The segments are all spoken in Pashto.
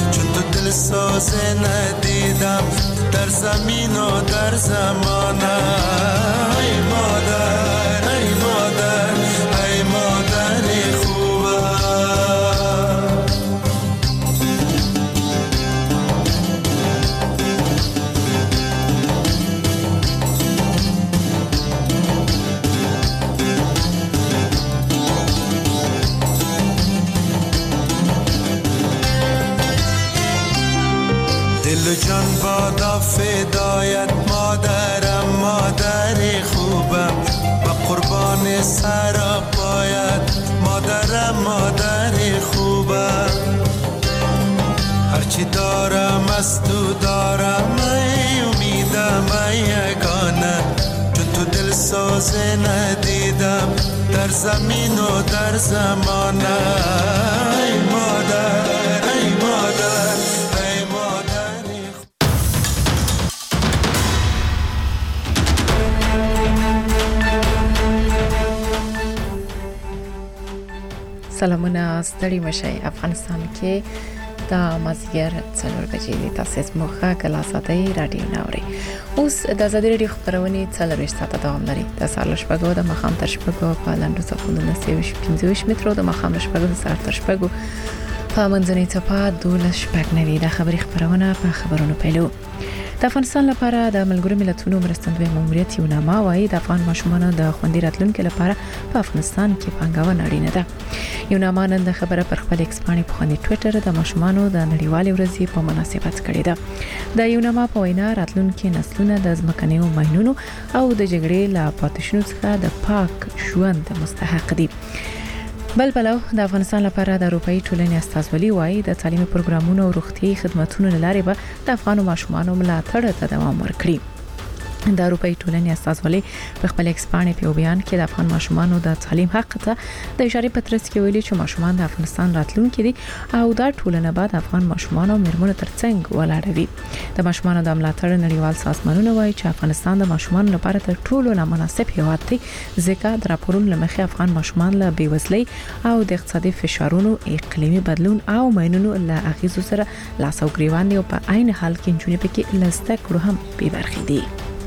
چون تو دل ساز ندیدم در زمین و در زمان. ای مادر ای مادر ای مادر خوبم. دل و جان بادا فدایت مادرم مادر خوبم و قربان سر پایت مادرم مادر خوبم. هرچی دارم از تو دارم ای امیدم ای یگانه چون تو دل ساز ندیدم در زمین و در زمان. ای مادر ای مادر ای مادر. سلامونه ستړي مشي. افغانستان کې د مازیګر 4 بجې د تاسیس مخه کلا ساتي رادیو ناوري. اوس د آزادۍ رادیو خبرونه 4 ساعته دوام لري. د سهار شپږو د مخام تر شپږو په لاندو څخه 15 مترو د مخام شپږو د سهار تر شپږو په منځنۍ څپه 12 شپږ نوي د خبري خبرونه په خبرونو پیلو. د افغانستان لپاره د ملګرو ملتونو مرستندوی ماموریت یو نامه وايي د افغان ماشومانو د خوندي راتلونکو لپاره په افغانستان کې پانګونه اړینه ده. یو نامه نن د خبره پر خپل ایکس باندې په خوندي ټوئیټر د ماشومانو د نړیوالې ورځې په مناسبت کړې ده. د یو نامه په وینا راتلونکو نسلونه د ځمکنیو ماینونو او د جګړې لا پاتې څخه د پاک ژوند مستحق دي. بل بلو د افغانستان لپاره د اروپאי ټولنې استازولي وايي د تعلیمي پروګرامونو او روغتيایي خدماتو لارې به د افغان ماشومانو ملاتړ ته دوام ورکړي. د اروپאי ټولنې استازولي په خپل ایکس باندې په بیان کې د افغان ماشومانو د تعلیم حق ته د اشاره پترس کې ویلي چې ماشومان د افغانستان راتلونکي دي او دا ټولنه بعد افغان ماشومان او میرمنو ترڅنګ ولاړوي. د ماشومان د ملاتړ نړیوال سازمانونه وايي چې افغانستان د ماشومان لپاره تر ټولو نامناسب هیواد دی ځکه د راپورونو لمخې افغان ماشومان له بیوزلۍ او د اقتصادي فشارونو اقلیمي بدلون او ماینونو له اغیزو سره لاس او ګریوان دي او په عین حال کې جنونی پکې لسته کړو هم به برخې دي.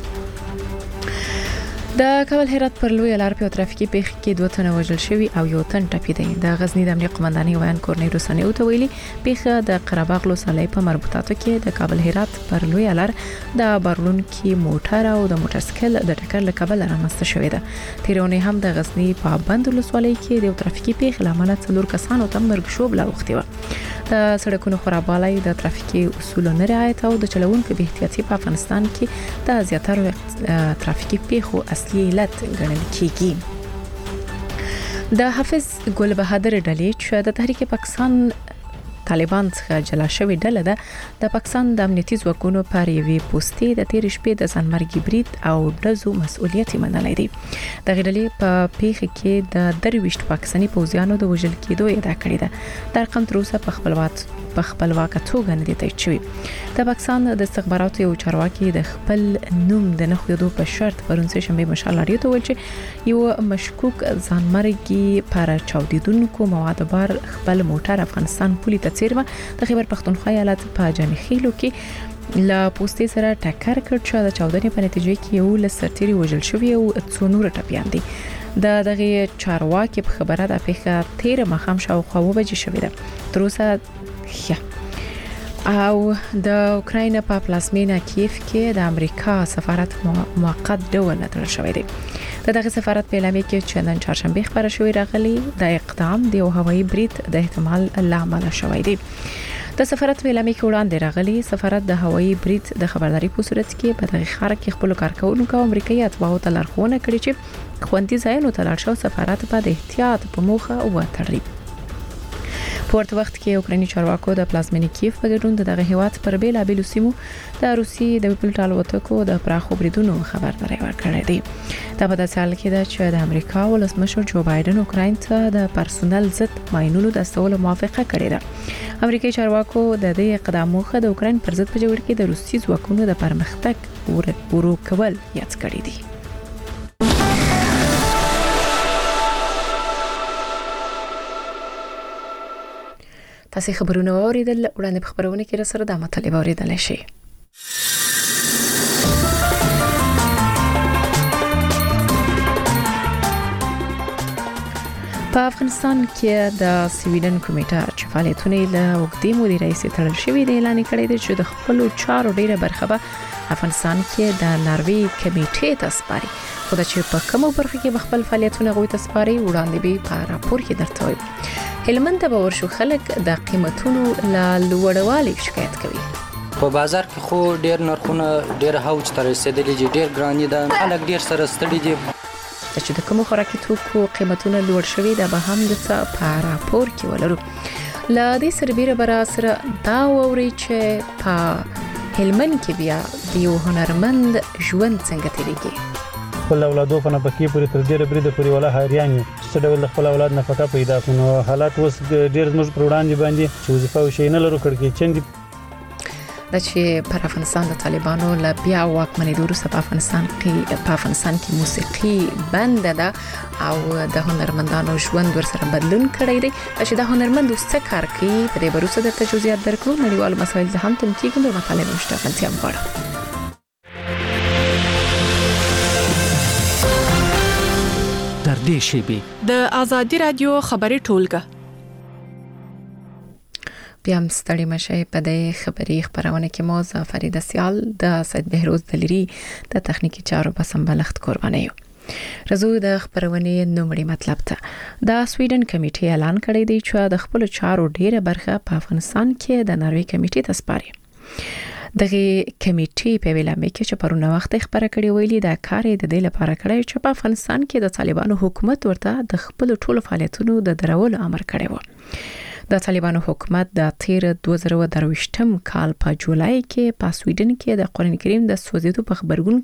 د کابل هرات پر لوی لار په ترافیکي پیښه کې 2 تنه وژل شوي او یو تن ټپي دی. د غزنی د امنیه قومندانۍ ویان کورنۍ روسانه او ته ویلي پیښه د قرهباغ لوسالۍ په مربوطاتو کې د کابل هرات پر لوی لار د بارلون کې موټر او د موټرسایکل د ټکر له کبله رامنځته شوې ده. تیرونه هم د غزنی په بند لوسالۍ کې د ترافیکي پیښه لامل 4 کسانو ته مرګ شوب لا وختي و. د سړکونو خرابوالی د ترافیکي اصولو نه رعایت او د چلوونکو بې احتیاطي په افغانستان کې د زیاتره ترافیکي پیښو اصلي علت ګڼل کیږي. د حافظ ګل بهادر ډلې چې د تحریک پاکستان طالبان څخه جلا شوې ډله ده د پاکستان د امنیتي ځواکونو پر یوې پوسټې د تیر شپې د ځانمرګي برید او ډزو مسؤلیت منلای دی. د غډلې په پیښه کې د 23 پاکستاني پوځیانو د وژل کېدو ادعا کړې ده. د رقم تر اوسه په خپلواکه توګه نه دی تایید شوی. د پاکستان د استخباراتو یو چارواکي د خپل نوم د نه خېدو په شرط پرونسې شنبه مشال لري ته ویل چې یو مشکوک ځانمرګي پر چاودیدونکو مواد بار خپل موټر افغانستان پولی ته چیرمه د خیبر پختونخوا ایالت په جانخیلو کې لا پوسټي سره ټکر کړ چې د چاودنې په نتیجه کې یو لسرتيري وژل شوی او څو نور ټپيان دي. د دغه چارواکي په خبره د افریقا 13 مخام شاوخوا وبجې شوې ده. تر اوسه او د اوکراین په پلازمینه کیف کې د امریکا سفارت موقت ډول تړل شوی دی. دغه سفارت په اعلامیه کې چې نن چهارشنبه خبره شوې راغلي د اقدام د هوایي برید د احتمال لامل شوی دی. د سفارت په اعلامیه کې وړاندې راغلي سفارت د هوایي برید د خبرداري په صورت کې په دغه خار کې خپل کارکونکو امریکایي اتباعو ته لارښوونه کړې چې خوندي ځایونو ته لاړ شي. سفارت په احتیاط په موخه وتړي. په ورته وخت کې اوکرایني چارواکو د پلازمینې کیف په ګډون دغه هیواد پر بیلابیلو سیمو د روسي د پیپلټال وټکو د پراخو بریدونو خبرداري ورکړې ده. دا په داسې حال کې ده چې د امریکا ولسمشر جو بایدن اوکراین ته د پرسونل ضد ماینونو د استولو موافقه کړې ده. امریکایي چارواکو د دې اقدام موخه د اوکراین پر ضد په جګړه کې د روسي ځواکونو د پرمختګ ورو کول یاد کړی دي. تاسو خبرونه اوریدل وړاندې په خبرونه کې را سره د مطلب اوریدل شي. په افغانستان کې د سویډن کمیټه چې فعالیتونه له وګړي مدیر رئیس تړل شوی دی اعلان کړی دی چې د خپل چارو ډیره برخه به افغانستان کې د ناروی کمیټې ته سپاري. خو دا چې په کومو برخو کې خپل فعالیتونه غوي ته سپاري وړاندې به په راپور کې درته وایم. هلمند ته ورشو خلک د قیمتونو له لوړوالي شکایت کوي. په بازار کې خو ډیر نرخونه ډیر هاوج تر رسیدلي دي، ډیر ګراني ده، خلک ډیر سره ستړي دي. چې د کوم خوراکي توکو قیمتونه لوړ شوي دا به هم د څه په راپور کې ولرو. ل دې سربېره بر سره دا ووري چې په هلمند کې بیا د یو هنرمند ژوند څنګه تیریږي. خپل اولادو په نفقې پورې تر ډیره بریده پورې ولا حیران یو چې ډول خپل اولاد نفقه پیدا کړو. حالات اوس ډیر زموږ پر وړاندې باندې چې وظیفه او شي نه لرو کړی چې د چې پر افغانستان د طالبانو له بیا واکمنۍ وروسته په افغانستان کې موسیقي بند ده او د هنرمندانو ژوند ورسره بدلون کړی دی. چې د هنرمند څه کار کوي په دې وروسته د تجربیات درکړو نړیوال مسایل زه هم تم کېږم د مطالعه مشتغلتیا غواړم. در دې شیبې د آزادي رادیو خبري ټولګه بیا هم ستړي مشه په دې خبري خبرونه کې مو فرید سیال د سید بهروز دلیری د تخنیکی چارو په سمبلښت قرباني یو. رزو د خبرونه نومړي مطلب ته د سویډن کمیټې اعلان کړی دی چې د خپل چارو ډیره برخه په افغانستان کې د ناروی کمیټې ته سپاري. دغه کمیټې په ویلامه کې چې پرونه وخت خبره کړې ویلي دا کار د دې لپاره کړی چې په افغانستان کې د طالبانو حکومت ورته د خپل ټولو فعالیتونو د درولو امر کړی و. د طالبانو حکومت د تیر 2023 کال په جولای کې په سویډن کې د قرآن کریم د سوځیدو په خبرګون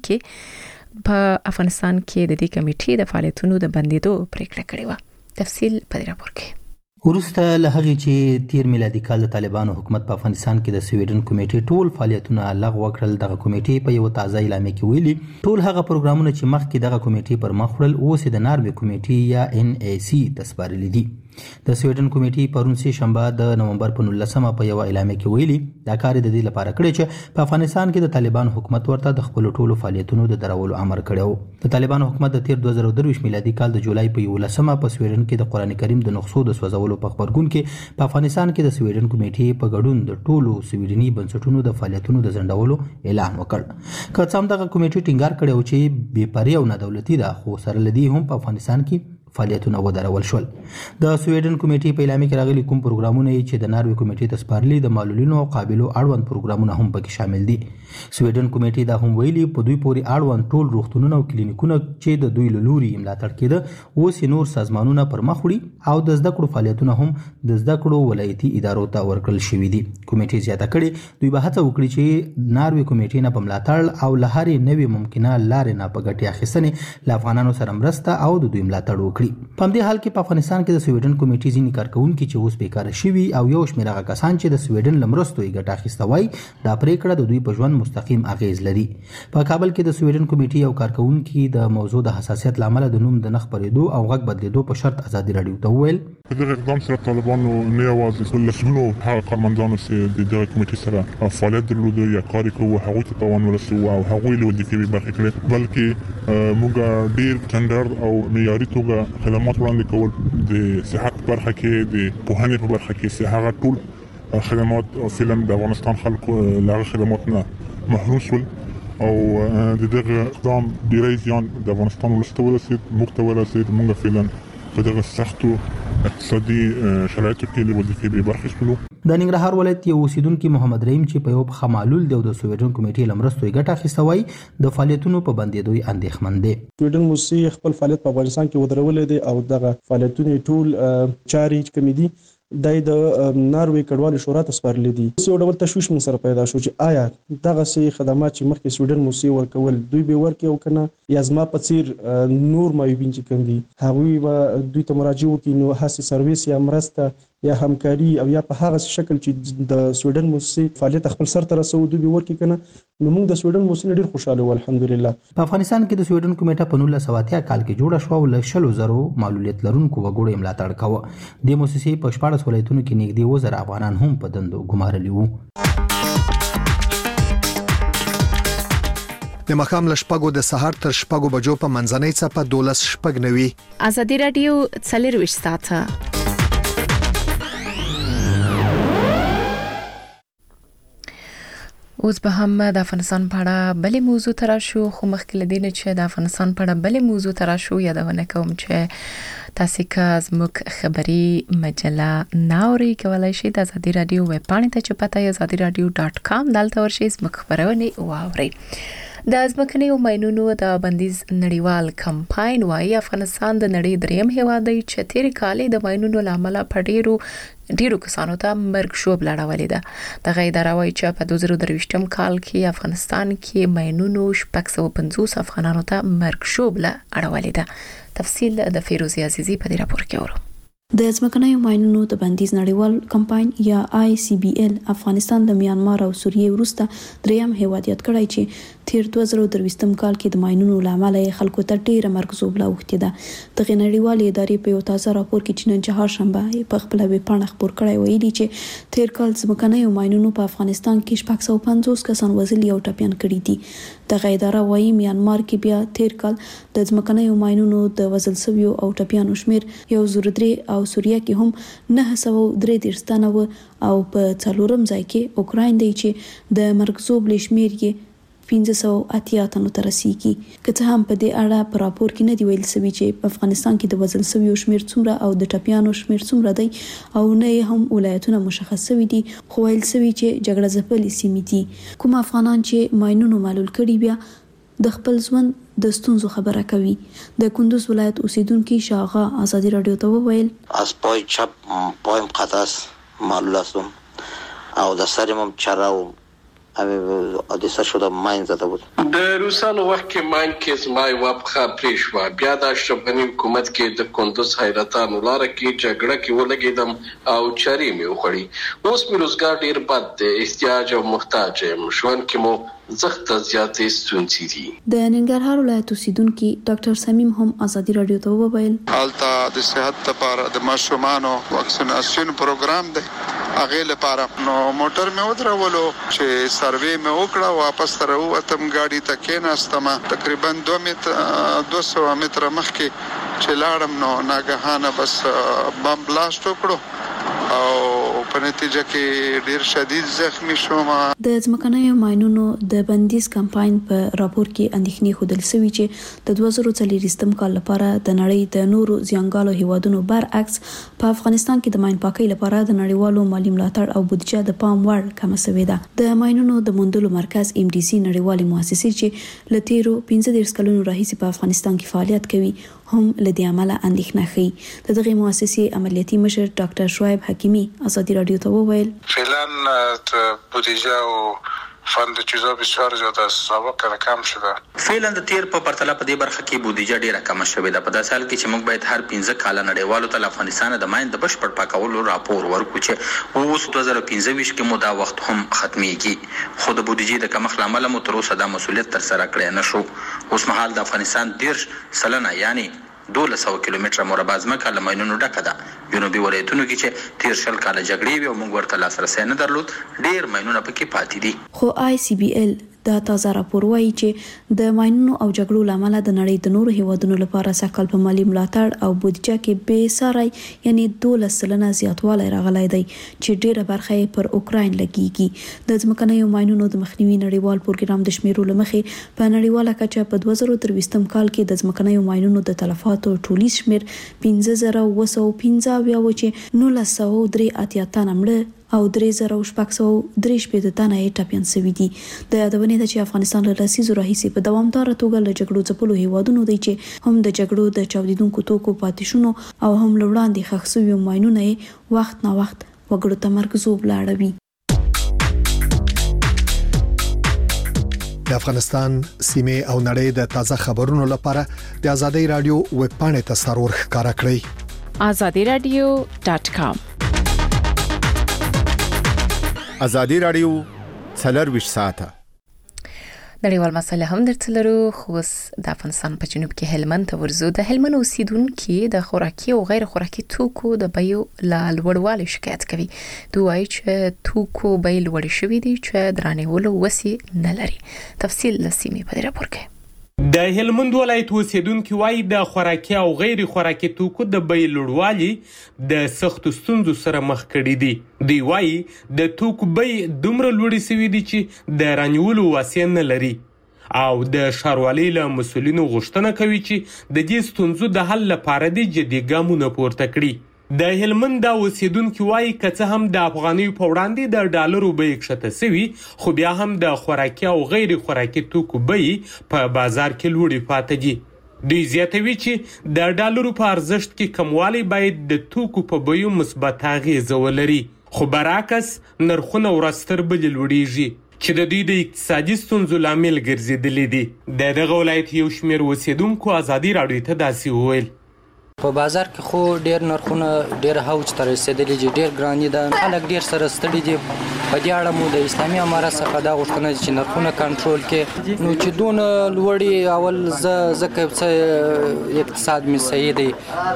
کې په افغانستان کې د دې کمیټې د فعالیتونو د بندیدو پریکړه کړې و. تفصیل په دې راپور کې. ورسته له هغې چې تیر میلادي کال د طالبانو حکومت په افغانستان کې د سویډن کمیټې ټول فعالیتونه لغوه کړل. دغه کمیټې په یو تازه اعلامیه کې ویلي ټول هغه پروګرامونه چې مخکې دغه کمیټې پر مخ وړل اوس د ناروی کمیټې یا NAC ته سپارلي دي. د سویډن کمیټې پرون سه شنبه د نومبر په 19 په یو اعلامیه کې ویلي دا کار د دې لپاره کړی چې په افغانستان کې د طالبانو حکومت ورته د خپل ټولو فعالیتونو د درولو امر کړی و. د طالبانو حکومت د تیر 2023 میلادي کال د جولای په 11 په سویډن کې د قرآن کریم د نسخو د سوځولو په خبرګون کې په افغانستان کې د سویډن کمیټې په ګډون د ټولو سویډني بنسټونو د فعالیتونو د ځنډولو اعلان وکړ. که څه هم دغه کمیټې ټینګار کړی و چې بې پرې او نه دولتي ده خو سره لدی هم په افغانستان کې فعالیتونه ودرول شول. د سویډن کمیټې په اعلامیه کې راغلي کوم پروګرامونه چې د ناروی کمیټې ته سپارلي د معلولینو او قابلو اړوند پروګرامونه هم پکې شامل دي. سویډن کمیټې دا هم ویلي په دوی پورې اړوند ټول روغتونونه او کلینیکونه چې د دوی له لوري ملاتړ کېده اوس نور سازمانونه پر مخ وړي او د زده کړو فعالیتونه هم د زده کړو ولایتي ادارو ته ورکړل شوي دي. کمیټې زیاته کړي دوی به هڅه وکړي چې ناروی کمیټې نه په ملاتړ او له هرې نوې ممکنه لارې نه په ګټې اخیستنې له افغانانو سره مرسته او د دوی ملاتړ وکړي. په همدې حال کې په افغانستان کې د سویډن کمیټې ځینې کارکونکي چې اوس بیکاره شوي او یو شمېر هغه کسان چې د سویډن له مرستو یې ګټه اخیسته وای دا پریکړه د دوی په ژوند مستقیم اغیز لري. په کابل کې د سویډن کمیټې یو کارکونکي د موضوع د حساسیت له امله د نوم د نه خپرېدو او غږ بدلېدو په شرط ازادي راډیو ته وویل په دغه اقدام سره طالبانو نه یوازې لسګونو هغه کارمندانو چې د دغه کمیټې سره فعالیت درلوده یا کار یې کوه هغوی ته تاوان ورسوه او هغوی له وظیفې برخې کړې بلکې موږ ډېر ټنډر او معیاري توګه خدمات وړاندې کول د صحت برخه کې د پوهنې په برخه کې هغه ټول خدمات فعلا د افغانستان خلکو له خدمات نه محروم شول او د دغه اقدام ډیری زیان د افغانستان ولس ته ورسېد موږ ته ورسېد موږ فعلا په دغه سختو اقتصادي شرایطو کې له وظیفې بې برخې شولو. د ننګرهار ولایت یو اوسیدونکي محمد رحیم چې په یو ښه معلول دی او د سویډن کمیټې له مرستو یې ګټه اخیسته وای د فعالیتونو په بندېدو یې اندېښمن دی. سویډن موسسې خپل فعالیت په افغانستان کې ودرولی دی او دغه فعالیتونه ټول چارې کومې دي د ناروی کډوالو شورا ته سپارلي دي. یو ډول تشویش مون سره پیدا شو چې آیا دغه سي خدمات چې مخکې سویډن موسسې ورکول دوی به ورکړي او کنه یا زما په څیر نور معیوبین چې کوم دي هغوی به دوی ته مراجعه وکړي نو هڅې سرویس یا مرسته یا همکاري او یا په هغه شکل چې د سویډن موسسې فعالیت خپل سر ته رسو دوی ورکې کنه نو موږ د سویډن موسسې ډیر خوشاله و الحمدلله. په افغانستان کې د سویډن کمیټه په 1980 کال کې جوړه شو او له 100,000 معلولیت لرونکو وګړو ملاتړ کاوه. د موسسې په 14 ولایتونو کې نږدې 2,000 افغانان هم په دندو ګمارلي وو. د مخام له شپږو د سهار تر شپږو بجو په منځنۍ څپه 12:09 ازادي رادیو 24 ساعته. اوس به هم د افغانستان په اړه بلې موضوع تراشو خو مخکې لدینه چې د افغانستان په اړه بلې موضوع تراشو یادونه کوم چې تاسو که زموږ خبري مجله ناوري کولای شئ د ازادي رادیو ویب پاڼې ته چې پته یې azadiradio.com دلته ورشئ زموږ خبرونه واورئ. د ځمکنیو ماینونو د بندیز نړیوال کمپاین وايي افغانستان د نړۍ دریم هیواد دی چې تیر کال د ماینونو لامل په ډیرو کسانو ته مرګ شوب لړولې ده. د غیدار وايي چې په 2023 کال کې افغانستان کې ماینونو 650 افغانانو ته مرګ شوب لړولې ده. تفصیل د فیروزی عزیزی په دې راپور کې اورو. د ځمکنیو ماینونو د بندیز نړیوال کمپاین یا ICBL افغانستان د میانمار او سوریې وروسته دریم هیواد یاد کړی چې تیر 2023 کال کې د ماینونو لامل خلکو ته ډیره مرګ زوب لاوختي ده. د نړیوال ادارې په یو تازه راپور کې چې نن چهارشنبه په خپل ویب پاڼه خبر کړی ویلي چې تیر کال ځمکنیو ماینونو په افغانستان کې 650 کسان وژلي او ټپيان کړي دي. د غیدار وايي میانمار کې بیا تیر کال د ځمکنیو ماینونو د وژل شویو او ټپيانو شمیر 103 او سوریه کې هم 933 تنه و او په څلورم ځای کې اوکراین دی چې د مرګ زوب لشمیر یې 1580 تنو ته رسیږي. که څه هم په دې اړه په راپور کې نه دی ویل شوی چې په افغانستان کې د وژل شویو شمیر څومره او د ټپيانو شمیر څومره دی او نه هم ولایتونه مشخص شوی دي، خو ویل شوی چې جګړه ځپلې سیمې دي. کوم افغانان چې ماینونو معلول کړي بیا د خپل ژوند د ستونزو خبره کوي. د کندوز ولایت اوسیدونکو شاغه ازادي رادیو ته وویل از پای چپ پایم قطعس معلول هستم او د سرم چراو حادثه شده ماین زده بود. د روسانو وخت کې ماین کې زمای وابخه پریشوا بیا د اشرفغانی حکومت کې د کندوز حیرتانو لار کې جګړه کې ولګیدم او چاري مې وخړی. اوس مې روزګار ډیر بد دی، احتیاج او محتاج یم، ژوند کې مو زخت زیاتې ستونزې دي. د ننګرهار ولایت اوسیدونکو ډاکټر سمیم هم ازادي رادیو ته وویل حالت د صحت لپاره د ماشومانو واکسیناسیون پروګرام دی، هغه لپاره نو موټر مې ودرولو چې سروې مې وکړه، واپس تر وتم گاډي ته کېناستم. تقریبا 200 متره مخکې چې لاړم نو ناګهانه بس بم بلاست وکړو او په نتیجه کې ډیر شدید زخمی شوم. د ځمکنیو ماینونو د بندیز کمپاین په راپور کې اندېښنې ښودل شوې چې د 2023 کال لپاره د نړۍ د نورو ځانګړو هیوادونو برعکس په افغانستان کې د ماین پاکۍ لپاره د نړیوالو مالی ملاتړ او بودیجه د پام وړ کم شوې ده. د ماینونو د موندلو مرکز MDC نړیوالې مؤسسې چې له تیرو 15 کلونو راهیسې په افغانستان کې فعالیت کوي هم لدی عمله اندېښنه ښيي. د دغه مؤسسې عملیاتي مشر ډاکټر شعیب حکیمی ازادي رادیو ته وویل فعلا بودیجه او فند چیزا بسیار زیاده است، سابق کم شده. فعلا د تیر په پرتله په دې برخه کې بودیجه ډیره کم شوې ده. په داسې حال کې چې موږ باید هر 15 کال نړیوالو ته افغانستان د ماین د بشپړ پاکولو راپور ورکړو چې اوس 2015 کې مو دا وخت هم ختميږي، خو د بودیجې د کمښت لامل مو تر اوسه دا مسولیت تر سره کړی نشو. اوس مهال د افغانستان 10% یعنی 1200 کیلومتره مربع ځمکه له ماینونو ډکه ده. جنوبي ولایتونو کې چې تیر شل کاله جګړې وي او موږ ورته لاسرسی نه درلود، ډیر ماینونه پکې پاتې دي. خو ICBL دا تازه راپور وايي چې د ماینونو او جګړو لامل د نړۍ د نورو هیوادونو لپاره سکهال په مالی ملاتړ او بودیجه کې بې ساري یعنی 12% زیاتوالی راغلی دی چې ډیره برخه پر اوکراین لګیږي. د ځمکنیو ماینونو د مخنیوي نړیوال پروګرام د شمیرو لمخې په نړیواله کچه په 2023 کال کې د ځمکنیو ماینونو د تلفاتو ټولي شمیر 15915 و چې 1983 تنه مړه او 3643 تنه یې ټپيان شوي دي. د یادونې ده چې افغانستان له لسیزو راهیسې په دوامداره توګه له جګړو ځپلو هیوادونو دی چې هم د جګړو د چاودیدونکو توکو پاتې شونو او هم له وړاندې ښخ شویو ماینونه یې وخت نا وخت وګړو ته مرګ زوب لاړوي. د افغانستان سیمه او نړۍ د تازه خبرونو لپاره د ازادي رادیو ویب پاڼې ته سرور ښکارا کړئ. azadiradio.com ازادي رادیو څلرویشت ساعته نړیوال مسله هم درتلرو خو د افغانستان په جنوب کې هلمند ته ورزو د هلمند اوسیدونکو د خوراکي او غیر خوراکي توکو د بیو لوړوالي شکایت کوي دوی وايي چې توکو بیې لوړ شوي دي چې درانیولو وسی نه لري تفصیل لسیمه په راپور کې د هلمند ولایت اوسیدونکو وايي د خوراکي او غیر خوراکي توکو د بیې لوړوالي د سخت ستونزو سره مخ کړي دي دوی وايي د توکو بیې دومره لوړې شوي دي چې د رانیولو وسی نه لري او د ښاروالۍ له مسؤلینو غوښتنه کوي چې د دې ستونزو د حل لپاره د جدي ګامونه پورته کړي د هلمند د اوسیدونکو وايي که څه هم د افغانیو په وړاندې د ډالرو بیې کښته سوي خو بیا هم د خوراکي او غیر خوراکي توکو بیې په بازار کې لوړې پاتې دي دوی زیاتوي چې د ډالرو په ارزښت کې کموالی باید د توکو په بیو مثبت اغیزه ولري خو برعکس نرخونه ورځ تر بلې لوړیږي چې د دوی د اقتصادي ستونزو لامل ګرځېدلي دي د دغه ولایت یو شمېر اوسیدونکو ازادي راډیو ته داسې وویل په بازار کې خو ډیر نرخونه ډیر هوج تر رسیدلي دي ډیر ګراني ده خلک ډیر سره ستړي دي په دې اړه مو د اسلامي امارت څخه دا غوښتنه چې نرخونه کنټرول کړي نو چې دون لوړي اول زکه څه اقتصاد می صحیح دی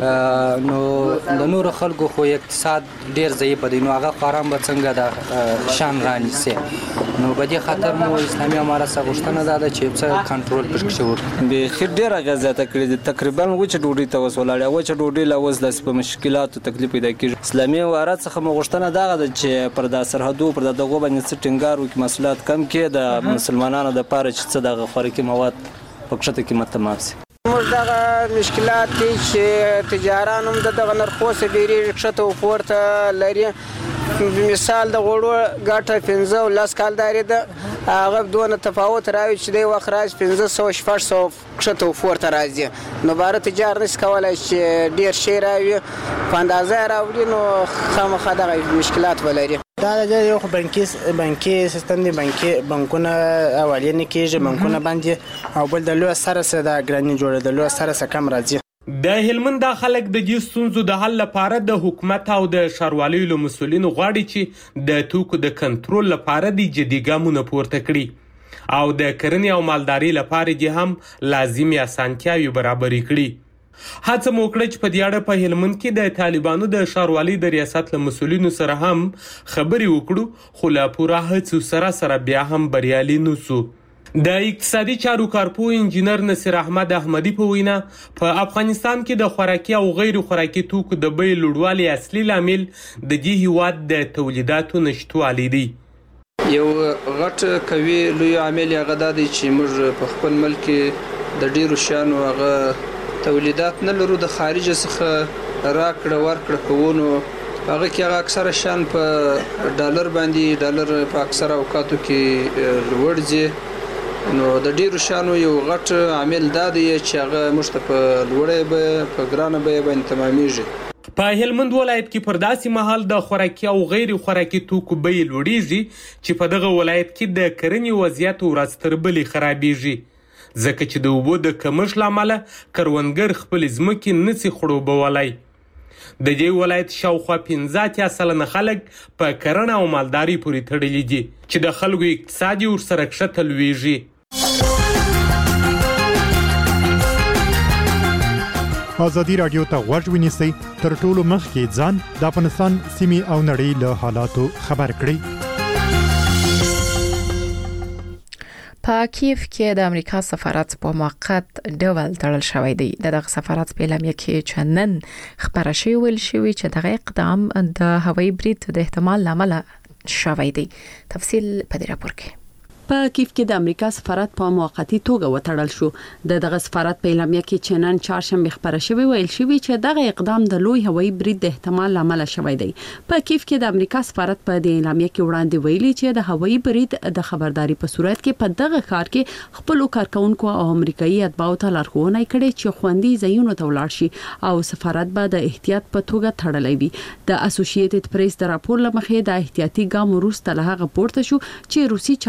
نو د نور خلکو خو اقتصاد ډیر ضعیف دی نو هغه قرام به څنګه د شان رانی سي نو په دې خاطر مو اسلامي امارت څخه غوښتنه ده چې څه کنټرول پکې وکړي به خیر ډیر غزاته کړی تقریبا وچ ډوډۍ ته وسولاړه وچ ډوډۍ لا وز د مشکلاتو تکلیف پیدا کیږي اسلامي امارت څخه مو غوښتنه ده چې پر د سرحدو پر دغه باندې ټینګار وکړي مسئولات کم کې د مسلمانانو د پاره چې څه دغه خوراکي مواد په کښته قیمت تمام سي موږ دغه مشکلات دي چې تجاران هم دغه نرخو سره ډېری کښته او پورته لري مثال د غوړو ګاټه 15 او 10 کالداري ده هغه دونه تفاوت راوي چې د وخت راځي 1500 شپږ کښته او پورته راځي نو بار تجار نس کولای چې ډیر شي راوي په اندازه راوړي نو خامخا دغه مشکلات ولري دا د یو بانکي سیستم دی بانکونه اولین کېږي بانکونه باندې او بل د لوی سره د ګرانی جوړه د لوی سره کم راځي د هلمند د خلک د دې ستونزو د حل لپاره د حکومت او د ښاروالۍ له مسؤلینو غواړي چې د توکو د کنټرول لپاره د جدي ګامونه پورته کړي او د کرنې او مالدارۍ لپاره دې هم لازمي اسانتیاوي برابرې کړي هڅه مو وکړه چې په دې اړه په هلمند کې د طالبانو د ښاروالۍ د ریاست له مسؤلینو سره هم خبرې وکړو خو لا پوره هڅو سره بیا هم بریالي نه سو د اقتصادي چارو کارپو انجینر نصیر احمد احمدی په وینا په افغانستان کې د خوراکي او غیر خوراکي توکو د بیې لوړوالي اصلي لامل د دې هیواد د تولیداتو نشټوالی دی یو غټ کوي لوی عامل هغه دی چې موږ په خپل ملک د ډیرو شانو هغه تولیدات نه لرو د خارج څخه راکړه ورکړه کوونو هغه کې هغه اکثره شان په ډالر باندې ډالر په اکثره اوقاتو کې لوړ ځي نو د ډیرو شانو یو غټ عامل دا دی چې هغه مشته په لوړې به په ګرانه به باندې تمامېږي په هلمند ولایت کې پر داسې مهال د خوراکي او غیر خوراکي توکو بیې لوړیږي چې په دغه ولایت کې د کرنې وضعیت ورځ تر بلې خرابېږي ځکه چې د اوبو د کمښت له امله کروندګر خپل ځمکې نشي خړوبولی د دې ولایت شاوخوا 15% خلک په کرنه او مالدارۍ پورې تړلي دي چې د خلکو اقتصاد ورسره کښته لویږي ازادي رادیو ته غوږ ونیسئ تر ټولو مخکې ځان د افغانستان سیمې او نړۍ له حالاتو خبر کړئ په کیف کې د امریکا سفارت په موقت ډول تړل شوی دی دغه سفارت په اعلامیه کې چنن خبره شوی ویل شوی چې دغه اقدام د هوایي برید د احتمال لامل شوی دی تفصیل په دې راپور کې په کیف کې د امریکا سفارت په موقتی توګه وتړل شو دغه سفارت په اعلامیه کې چنن چهارشنبه خبره شوی ویل شوی چې دغه اقدام د لوی هوایي برید د احتمال لامل شوی دی په کیف کې د امریکا سفارت په دې اعلامیه کې وړاندې ویلي چې د هوایي برید د خبرداري په صورت کې په دغه کار کې خپل کارکونکو او امریکایي اتباعو ته لارښوونه کړې چې خوندي ځایونو ته ولاړ شي او سفارت به د احتیاط په توګه تړلې وي د اسوسییټډ پریس د راپور لمخې د احتیاطي ګام وروسته له هغه پورته شو چې روسي چارواکو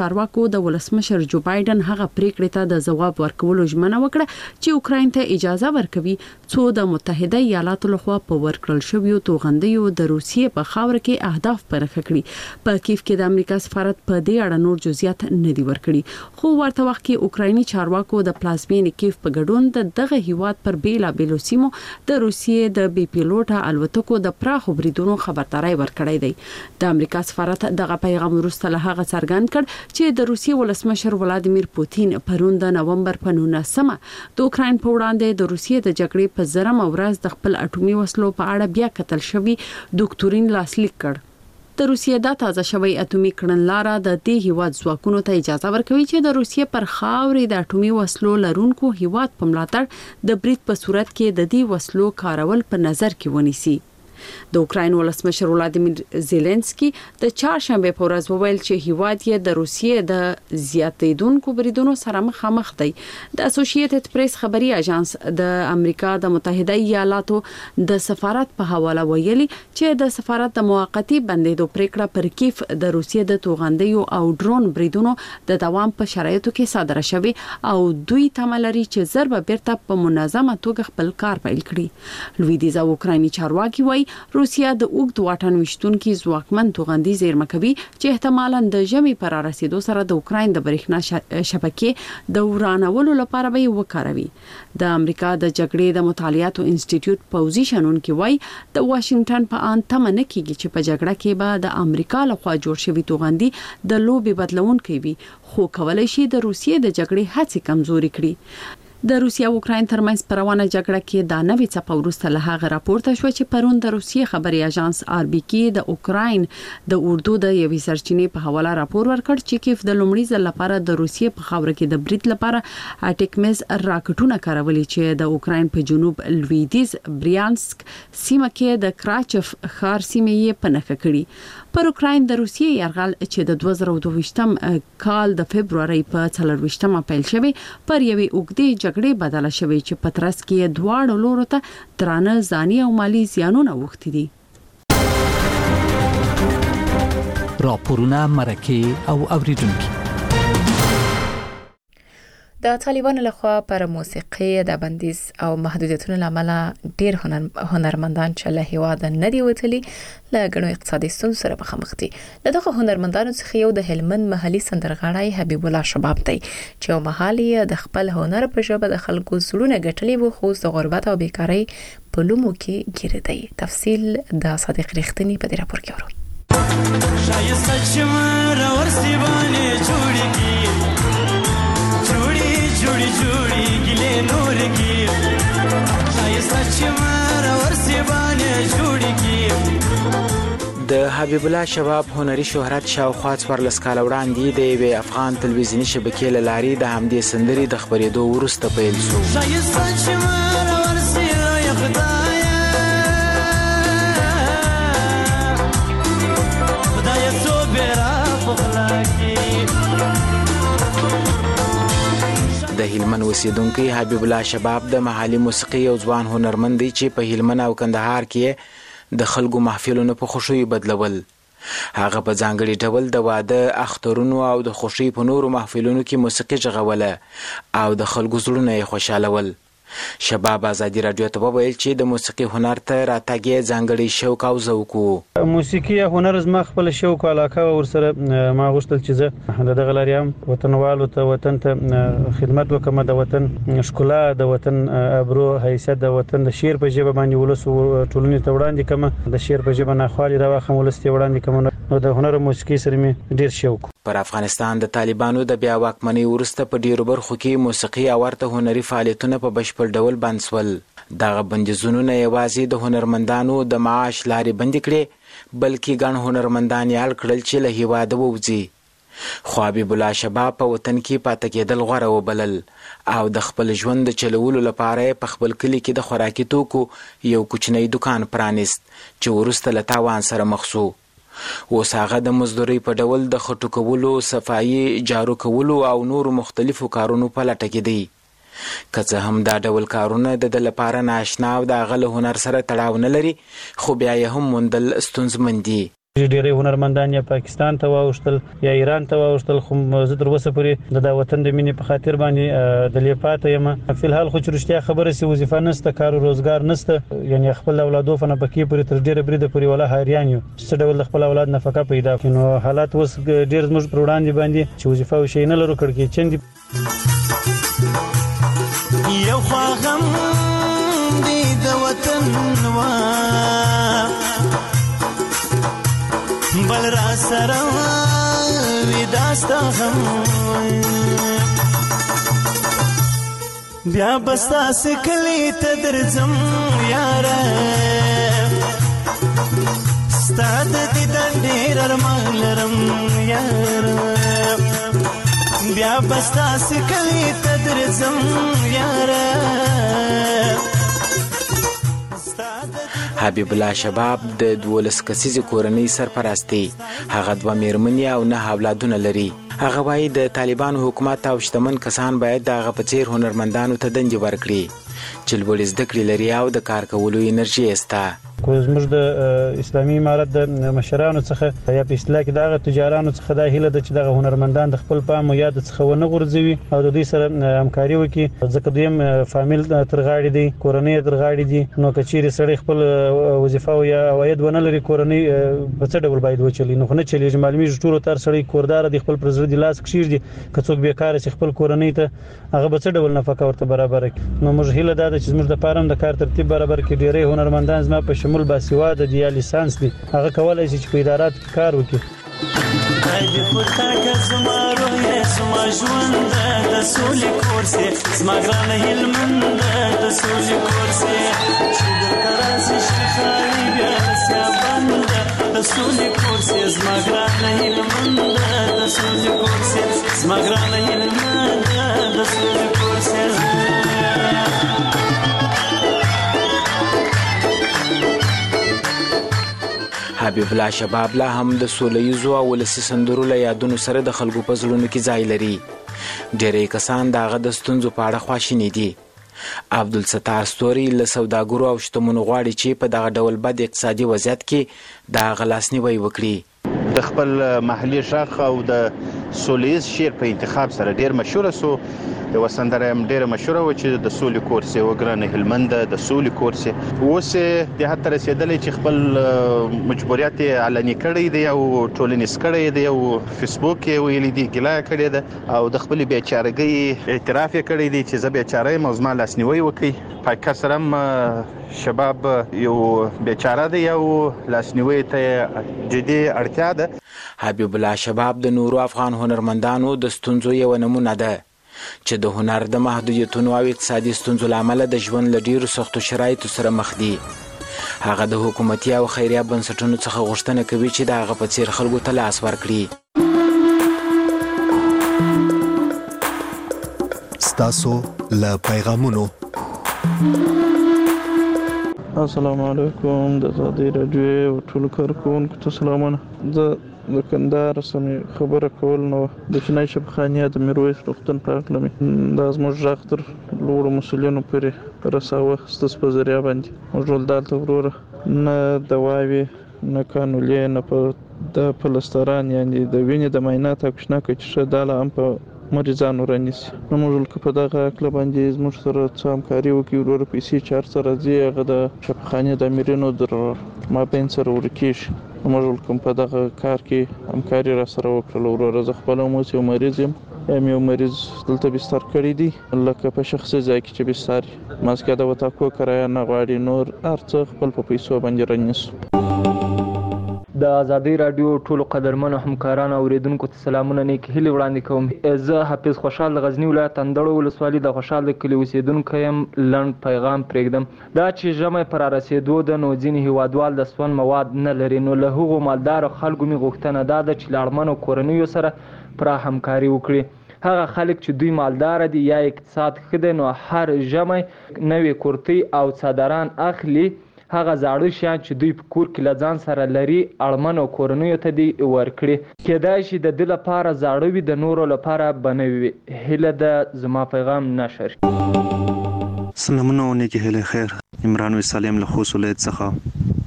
چارواکو د ولسمشر جو بایدن هغه پریکړې ته د جواب ورکولو ژمنه وکړه چې اوکراین ته اجازه ورکوي څو د متحده ایالاتو لخوا په ورکړل شویو توغندیو د روسیې په خاور کې اهداف پرخه کړي. په کیف کې د امریکا سفارت په دې اړه نور جزئیات نه دي ورکړي، خو ورته وخت کې اوکرایني چارواکو د پلازمینې کیف په ګډون دغه هیواد پر بیلابېلو سیمو د روسیې د بي پیلوټه الوتکو د پراخو بریدونو خبرداري ورکړې ده. د امریکا سفارت دغه پیغام وروسته له هغه څرګند کړ چې د روسیې ولسمشر ولادیمیر پوتین پرون د نومبر په 19مه د اوکراین په وړاندې د روسیې د جګړې په زرم ورځ د خپل اټومي وسلو په اړه بیا کتل شوی ډاکټورین لاسلیک کړ. د روسیې د تازه شوی اټومي کړنلاره د دې هیواد ځواکونو ته اجازه ورکوي چې د روسیې پر خاورې د اټومي وسلو لرونکو هیواد په ملاتړ د برید په صورت کې د دې وسلو کارول په نظر کې ونیسي. د اوکراین ولسمشر ولادیمیر زيلنسکي د چهارشنبه په ورځ وویل چې هیواد یې د روسیې د زیاتېدونکو بریدونو سره مخامخ دی. د اسوسییټډ پریس خبري اژانس د امریکا د متحده ایالاتو د سفارت په حواله ویلي چې د سفارت د موقتی بندیدو پریکړه پر کیف د روسیې د توغندیو او ډرون بریدونو د دوام په شرایطو کې صادره شوی او دوی تملري چې ضرب بیرته په منظمه توګه خپل کار پیل کړي. لویدیزا اوکرایني چارواکي وایي روسیا د اوږد واټن وشتونکو ځواکمن توغندي زیرمه کوي چې احتمالاً د ژمي پر رسیدو سره د اوکراین د برېښنا شبکې د ورانولو لپاره به وکاروي. د امریکا د جګړې د مطالعاتو انسټیټیوټ پوزیشنونکو وایي د واشنگټن په ان تمه نه کیږي چې په جګړه کې به د امریکا لخوا جوړ شوی توغندي د لوبي بدلون کوي، خو کولای شي د روسیې د جګړې هڅې کمزوري کړي. د روسیا او اوکراین ترمنځ پروانه جګړه کې د نوې څپه وروسته له هغه راپورته شو چې پرون د روسیې خبري اژانس RBK د اوکراین د اردو د یوې سرچینې په حواله راپور ورکړ چې کیف د لومړي ځل لپاره د روسیې په خاور کې د برید لپاره اټیکمز راکټونه کارولي چې د اوکراین په جنوب لویدیز بریانسک سیمه کې د کراچف ښار سیمه یې پنهخه کړي. پر اوکراین د روسیې یرغل چې د 2022 کال د فبرवरी په 24مه پیل شوی پر یوې اوږدې جګړې بدله شوی چې په ترڅ کې دواړو لورو ته درانه ځاني او مالی زیانونه وښتي دي. راپورونه مرکه او اوریدونکو د طالبانو لخوا پر موسیقي د بندیز او محدودیتونو لامل ډیر هنرمندان چې له هیواده نه دی وتلي له غنو اقتصادي ستونزو سره مخامخ دي. دغه هنرمندانو څخه یو د هلمند محلي سندرغاړی حبیب الله شباب دی چې یو محلي د خپل هنر په ژبه د خلکو زړونه ګټلي وو، خو د غربت او بیکاری په لومو کې ګیر دی. تفصیل د صادق رښتینی په دې راپور کې ورو. شایسته چې مر ورسي باندې جوړی کی جوړی جوړی ګلې نور کی شایسته چې مر ورسي باندې جوړی کی. د حبیب الله شباب هنري شهرت شاوخوا 14 کال وړاندې د یوې افغان تلویزیونی شبکې له لارې د همدې سندرې د خبرېدو وروسته پیل شو. شایسته چې مر ورسي لوی خدای خدای سو بیره بخلا کی. د هلمند اوسیدونکو حبیب الله شباب د محلي موسیقي او ځوان هنرمند دی چې په هلمند او کندهار کې د خلکو محفلونو په خوشي بدلول. هغه په ځانګړي ډول د واده، اخترونو او د خوشي په نورو محفلونو کې موسیقي جوړوله او د خلکو زړونه یې خوشالول. شباب ازادي رادیو ته وویل چې د موسیقي هنر ته راتګ ځانګړي شوق او ذوق وو. موسیقي هنر زما خپل شوق او علاقه ورسره ما غوښتل چې زه دغه لارې هم وطنوالو ته وطن ته خدمت وکم، د وطن ښکلا، د وطن ابرو، حیثیت، د وطن د شعر په ژبه باندې ولس ټولنې ته وړاندې کم، د شعر په ژبه ناخوالي راوخم ولس ته وړاندې کم. نو د هنر او موسیقي سره مې ډیر شوق. پر افغانستان د طالبانو د بیا واکمنۍ وروسته په ډیرو برخو کې موسیقي او ورته هنري فعالیتونه په بشپړ ډول بند شول. دغه بندیزونه نه یوازې د هنرمندانو د معاش لارې بندې کړې، بلکې ګڼ هنرمندان یې حل کړل چې له هیواده ووځي. خو حبیب الله شباب په وطن کې پاتې کېدل غوره وبلل او د خپل ژوند د چلولو لپاره په خپل کلي کې د خوراکي توکو یو کوچنی دکان پرانیست چې وروسته له تاوان سره مخ شو. اوس هغه د مزدورۍ په ډول د خټو کولو، صفایي، جارو کولو او نورو مختلفو کارونو په لټه کې دی. که څه هم دا ډول کارونه د لپاره ناشنا او د هغه له هنر سره تړاو نه لري، خو بیا یې هم موندل ستونزمن دي. ډېری هنرمندان یا پاکستان ته واوښتل یا ایران ته واوښتل، خو زه تر اوسه پورې د وطن د مینې په خاطر باندې د لیپاته یم. فلحال خو چې رښتیا خبره سي وظیفه نشته، کار او روزګار نشته، یعنی خپل اولادو فنه پکې پورې تر ډېره بریده پورې ولا حیران یو چې ډول خپل اولاد نفقه پیدا کړي. نو حالات اوس ډېر زموږ پر وړاندې باندې چې وظیفه او شي نه لرو کړکې چندي یو خواغم دی د وطن وا بل را سره وی داستا هم بیا بستا سکلی ته درځم یاره ستا د دیدن ډېر ارمان لرم یاره بیا بستا سکلی ته درځم یاره. حبیب الله شباب د 12 کسیزې کورنۍ سرپرستی، هغه 2 میرمنې او 9 اولادونه لري. هغه وایي د طالبانو حکومت او شتمن کسان باید د هغه په څیر هنرمندانو ته دندې ورکړي چې لوړې زده کړې لري او د کار کولو انرژي شته. کو زموږ د اسلامي امارت د مشرانو څخه یا په اصطلاح کې د تجارانو څخه د هیله د چې د هنرمندان د خپل پام او یاد څخه ونه غورځوي او د دوی سره همکاري وکړي، ځکه دوی فامیل تر غاړې دي، کورنۍ تر غاړې دي. نو کچېرې سړی خپل وظیفه او یا عواید ونه لري، کورنۍ په څه ډول باید وچلي؟ نو نه چلیږي. معلومیږي ټول تر سړی کوردار دي، خپل پر زړه دی لاس کښیږي، که څوک بیکاره چې خپل کورنۍ ته هغه به څه ډول نفقه ورته برابر کړي. نو موږ هیله ده چې زموږ د پارم د کار ترتیب برابر کړي. ډېری هنرمندان زما په شمول باسواده یا لیسانس دي، هغه کولای شي چې په ادارات کې کار وکړي. دای خو تا که زما روح زما ژوند د سولې کورسې زما ګرانه هلمند د سولې کورسې چې دلته راسي شیخاني بیا رسیا بند د سولې کورسې زما ګرانه هلمند د سولې کورسې زما ګرانه هلمند د سولې کورسې. حبیب الله شباب لا هم د سولهییزو او ولسي سندرو له یادونو سره د خلکو په زړونو کې ځای لري. ډېری کسان د هغه د ستونزو په اړه خواشیني دي. عبدالستار ستوري له سوداګرو او شتمنو غواړي چې په دغه ډول بد اقتصادي وضعیت کې د هغه لاسنیوی وکړي. د خپل محلي شاخ او د سولهییز شعر په انتخاب سره ډېر مشهوره سو. یو سندره هم ډېره مشهوره و چې د سولې کورسې وګرانه هلمند د سولې کورسې. اوس د هغه رسیدلې چې خپل مجبوریت علني کړی دی او ټولنیز کړی دی او فیسبوک یې ویلي دی ګیله کړې ده او د خپل بیچارګۍ اعتراف یې کړی دی چې زه بیچاره یم او زما لاسنیوی وکړي. په کسر هم شباب یو بیچاره دی او لاسنیوی ته جدي اړتیا ده. حبیب الله شباب د نورو افغان هنرمندانو د ستونزو یو نمونه ده چې د هنر د محدودیتونو او اقتصادي ستونزو لامل د ژوند له ډیرو سختو شرایطو سره مخ دي. هغه د حکومتي او خیریه بنسټونو څخه غوښتنه کوي چې د هغه په څیر خلکو ته لاس ورکړي. ستاسو له پیغامونو. السلام علیکم د آزادۍ راډیو ټول کارکونکو ته سلامونه. زه د کندهار سمې خبره کول نو د چینای شبخانیه د میرویس روغتون په اړه مې دا زموږ غږ تر لوړو مسؤلینو پورې رساوه ستاسو په ذریعه باندې. موږ ټول دلته وروره نه دواوې نه کانولې نه په د پلستران یعنی د وینې د معاینات او کشناکه چې شه داله هم په مریضانو رانیسي. نو موږ په دغه عقل باندې زموږ سره څه همکاري وکړي وروره پیسې چار سره ځي هغه د شبخانې د امیرینو در مابین سره ورکېږي. موږ کوم په دغه کار کې همکاري را سره وکړله وروره. زه خپله هم اوس یو مریض یم یو مریض دلته بستر کړی دی لکه په شخصي ځای کې چې بستر ماسکه د وتاکو کرایه نه غواړي نور هر څه خپل په پیسو باندې رانیسو. د آزادۍ راډیو ټولو قدرمنو همکارانو او اوریدونکو ته سلامونه نیکې هیلې وړاندې کوم. زه حافظ خوشحال د غزني ولایت اندړو ولسوالي د خوشحال د کلي اوسیدونکی یم. لنډ پیغام پرېږدم. دا چې ژمی پر رارسېدو ده نو ځینې هیوادوال د سون مواد نه لري. نو له هغو مالدارو خلکو مې غوښتنه دا ده چې له اړمنو کورنیو سره پوره همکاري وکړي. هغه خلک چې دوی مالدار دي یا اقتصاد ښه دی نو هر ژمی نوې کورتۍ او څادران اخلي. هغه زاړه شیان چې دوی په کور کې له ځان سره لري اړمنو کورنیو ته دي ورکړي. کیدای شي د ده لپاره زاړه وي د نورو لپاره به نوي وي. هیله ده زما پیغام نشر. سلامونه او نیکې هیلې خیر. عمران وسالم له خوست ولایت څخه.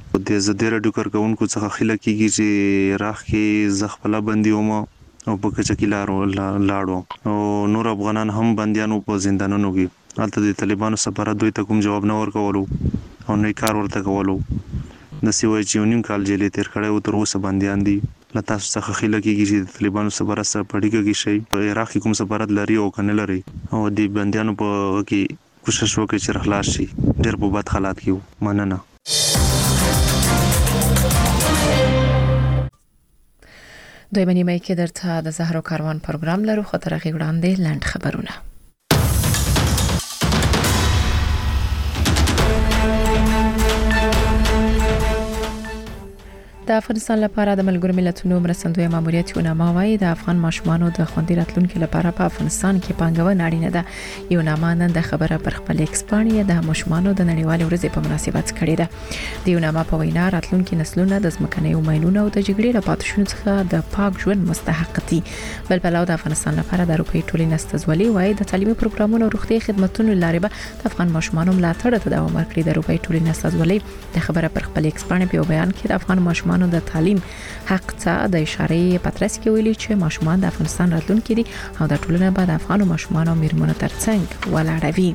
د زده رادیو کارکونکو څخه خله کیږي چې راخ کې زخپلا بنديوم او په کچکی لاړو او نور افغانان هم بنديانو په زندانونو کې البته د طالبانو سفارت دوی ته کوم جواب نه ورکولو او نه کار ورته کولو د سیوای چې نیم کال جیلې تیر کړي او تر اوسه بنديان دي لته څخه خله کیږي چې د طالبانو سفارت سره پړیږي کې شي په عراق کې کوم سفارت لري او کنه لري او د بنديانو په کې کوشش وکړي چې خلاص شي ډېر په بد حالات کې مننه دوی منیمه کې درته د زهرو کاروان پروګرام لرو خاطر غي وړاندې لاند خبرونه د افغانستان لپاره د ملګرو ملتونو مرستندوی ماموریت یوناما وايي د افغان ماشومانو د خوندي راتلونکو لپاره په افغانستان کې پانګونه اړینه ده. یوناما نن د خبره پر خپل ایکسپانیا د ماشومانو د نړیوال ورځې په مناسبت کړې ده. د یوناما په وینا راتلونکو نسلونه د ځمکنیو ماینونو او د جګړې راپاتې شونو څخه د پاک ژوند مستحق دي. بل بلاو د افغانستان لپاره د روپی ټولنې استازولي وايي د تعلیمي پروګرامونو او روغتي خدماتو لارې به د افغان ماشومانو ملاتړ ته دوام ورکړي. د روپی ټولنې استازولي د خبره پر خپل ایکسپانیا په بیان کې د افغان ماشومانو د تعلیم حق ته د اشاره پترس کې ویلي چې ماشومان د افغانستان راتلونکي دي او د ټولنې بعد افغان ماشومان او میرمنو ترڅنګ ولاړوي.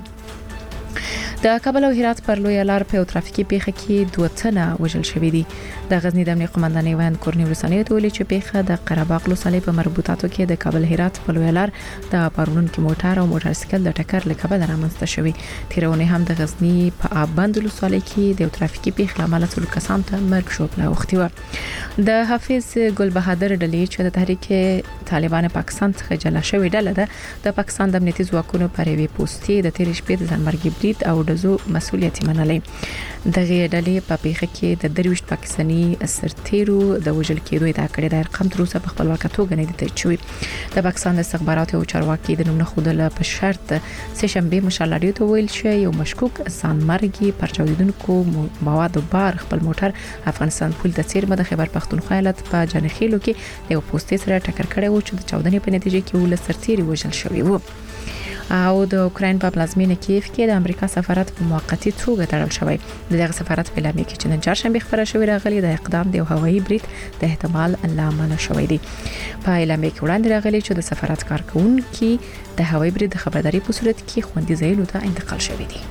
د کابل او هرات پر لوی لار په ترافیکي پیښه کې 2 تنه وژل شوې دي. د غزنی د امنیت قومندانۍ ویان کورنی رسنیو ته ویلي چې پیښه د قرهباغ ولسوالۍ په مربوطاتو کې د کابل هرات په لوی لار د پارونکو موټر او موټر سایکل د ټکر له کبله رامنځته شوې. تیرونه هم د غزنی په آبند ولسوالۍ کې د ترافیکي پیښې لامل څلور کسان ته مرګ شوبله وختي و. د حافظ ګل بهادر ډلې چې د تحریک طالبان پاکستان څخه جلا شوې ډله ده د پاکستان د امنیتي ځواکونو پر وی پوسټي د تیر شپې د ځانمرګي برید او دزو مسؤلیت منلې. دغه ډلې په پیښه کې د 23 پاکستاني سرتیرو د وژل کېدو ادعا کړې ده. رقم تر اوسه په خپلواکه توګه نه دي تایید شوی. د پاکستان د استخباراتو او چارواکي د نوم خودله په شرط سه شنبه مشالړیو ته ویل شي یو مشکوک ځانمرګي پرچاودونکو موادو بار خپل موټر افغانستان پول د سیر د خیبر پختونخوا ایالت په جانخیلو کې یو پوسټي سره ټکر کړی و چې د چاودنې په نتیجه کې ول سرتیري وژل شوی و. او د اوکراین په پلازمینه کیف کې د امریکا سفارت په موقتی توګه تړل شوی. دغه سفارت په اعلامیه کې چې نن چهارشنبه خبره شوې راغلي د اقدام د هوایي برید د احتمال لامل شوی دی. په اعلامیه کې وړاندې راغلي چې د سفارت کارکونکو د هوایي برید د خبرداري په صورت کې خوندي ځایونو ته انتقال شوی دی.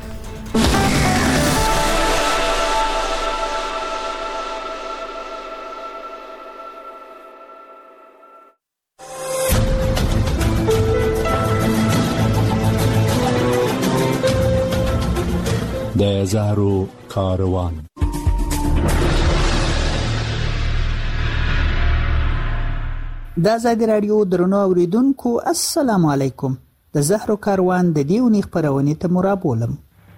د زهرو کاروان د آزادي رادیو درنو اوریدونکو السلام علیکم. د زهرو کاروان د دیونی خبرونه ته مرابولم.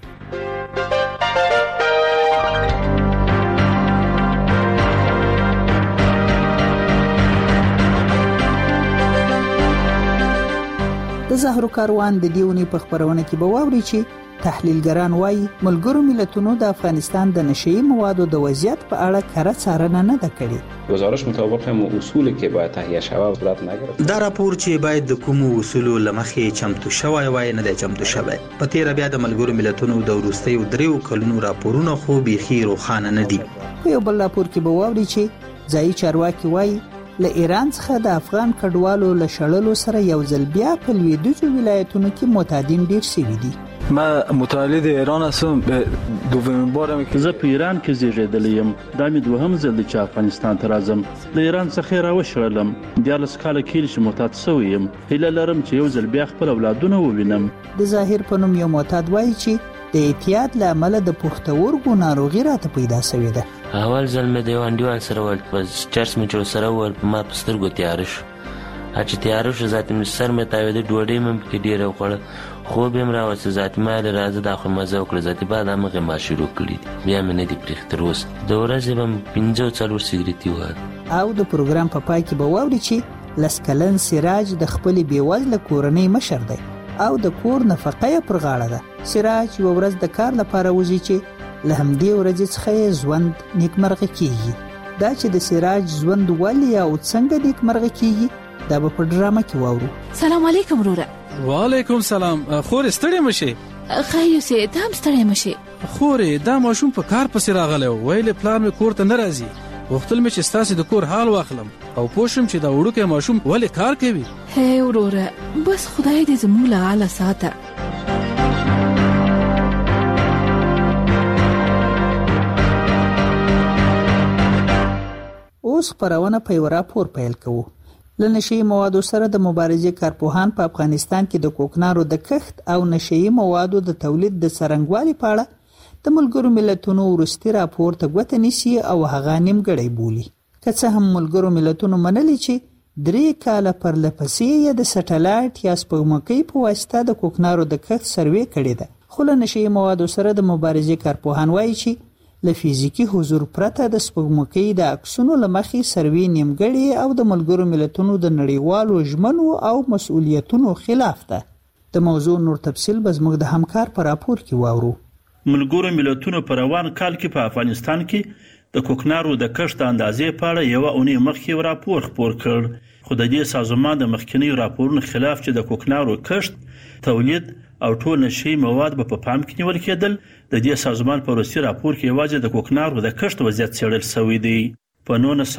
د زهرو کاروان د دیونی په خبرونه کې به واوري چې تحلیلګران وایي ملګرو ملتونو د افغانستان د نشئی موادو د وضعیت په اړه کره څارنه نه ده کړې. گزارش مطابق هم اصولی که باید تهیه شود صورت نگرفت. دا راپور چې باید د کوم اصولو لمخې چمتو شوی وای نه دی چمتو شوی. په تیر بیا د ملګرو ملتونو د وروستیو 3 کلونو راپورونه خو بيخي روخانه نه دي. په یو بل راپور کې به واوري چې ځایي چارواکي وایي له ایران څخه د افغان کډوالو له شړلو سره یو ځل بیا په لویدیځو ولایتونو کې معتادین ډیر شوي دي. ما متولد ایران هستم. دومین بارم که زه په ایران کې زیږیدلی یم. دا مې دوهم ځل دی چې افغانستان ته راځم. له ایران څخه راوشړلم. 14 کاله کېږي چې معتاد شوی یم. هیله لرم چې یو ځل بیا خپل اولادونه ووینم. د ظاهر په نوم یو معتاد وایي چې د اعتیاد له امله د پښتورګو ناروغي راته پیدا شوې ده. اول ځل مې د انډیوال سره ول په چرس مې چې سره ول په ما په سترګو تیار شو. چې تیار شو ذاتي مې سر مې تاوي د ډوډۍ مې کې ډیره وخوړه. خو به مې راوځي ذاتي مال راځه د خو مزه وکړه. ذاتي بعد هغه ما شروع کړی بیا مې نه دی پرېختر اوس د ورځې به 15 سیګریټي و. او د پروګرام په پای کې به واوري چې لسکلن سراج د خپل بیوزله کورنۍ مشر دی او د کور نفقه پر غاړه ده. سراج یو ورځ د کار لپاره وځي چې له همدې ورځې څخه ژوند نیکمرغه کیږي. دا چې د سراج ژوند ولې او څنګه نیکمرغه کیږي دا به په ډرامه کې واورو. سلام علیکم وروره. وعلیکم سلام. خور ستړی مشي؟ خیر سه ته هم ستړی مشي. خورې دا ماشوم په کار پسې راغلی ویلې پلار مې کور ته نه راځي غوښتل مې چې ستاسې د کور حال واخلم او پوه شم چې دا وړوکی ماشوم ولې کار کوي. هی وروره بس خدای دې زموږ له حاله ساته. اوس خپرونه په یو راپور پیل کوو. له نشي موادو سره د مبارزې کارپوهان په افغانستان کې د کوکنارو د کښت او نشي موادو د تولید د څرنګوالي په اړه د ملګرو ملتونو وروستي راپور ته ګوته نیسي او هغه نیمګړی بولي. که څه هم ملګرو ملتونو منلي چې 3 کاله پر لپسې د سټلایټ یا سپوږمکۍ په واسطه د کوکنارو د کښت سروې کړې ده، خو له نشي موادو سره د مبارزې کارپوهان وایي چې له فزیکی حضور پرته د سپوږمکۍ د عکسونو لمخې سروې نیمګړی او د ملګرو ملتونو د نړیوالو ژمنو او مسؤلیتونو خلاف ده. د موضوع نور تفصیل به زموږ د همکار په راپور کې واورو. ملګرو ملتونو په روان کال کې په افغانستان کې د کوکنارو د کښت اندازې په اړه یو اونۍ مخکې راپور خپور کړ، خو د دې سازمان د مخکنی راپورونو خلاف چې د کوکنارو کښت، تولید او ټول نشي مواد په پام کې نیول کېدل، د دې سازمان په وروستي راپور کې یوازې د کوکنارو د کښت وضعیت څېړل شوی دی. په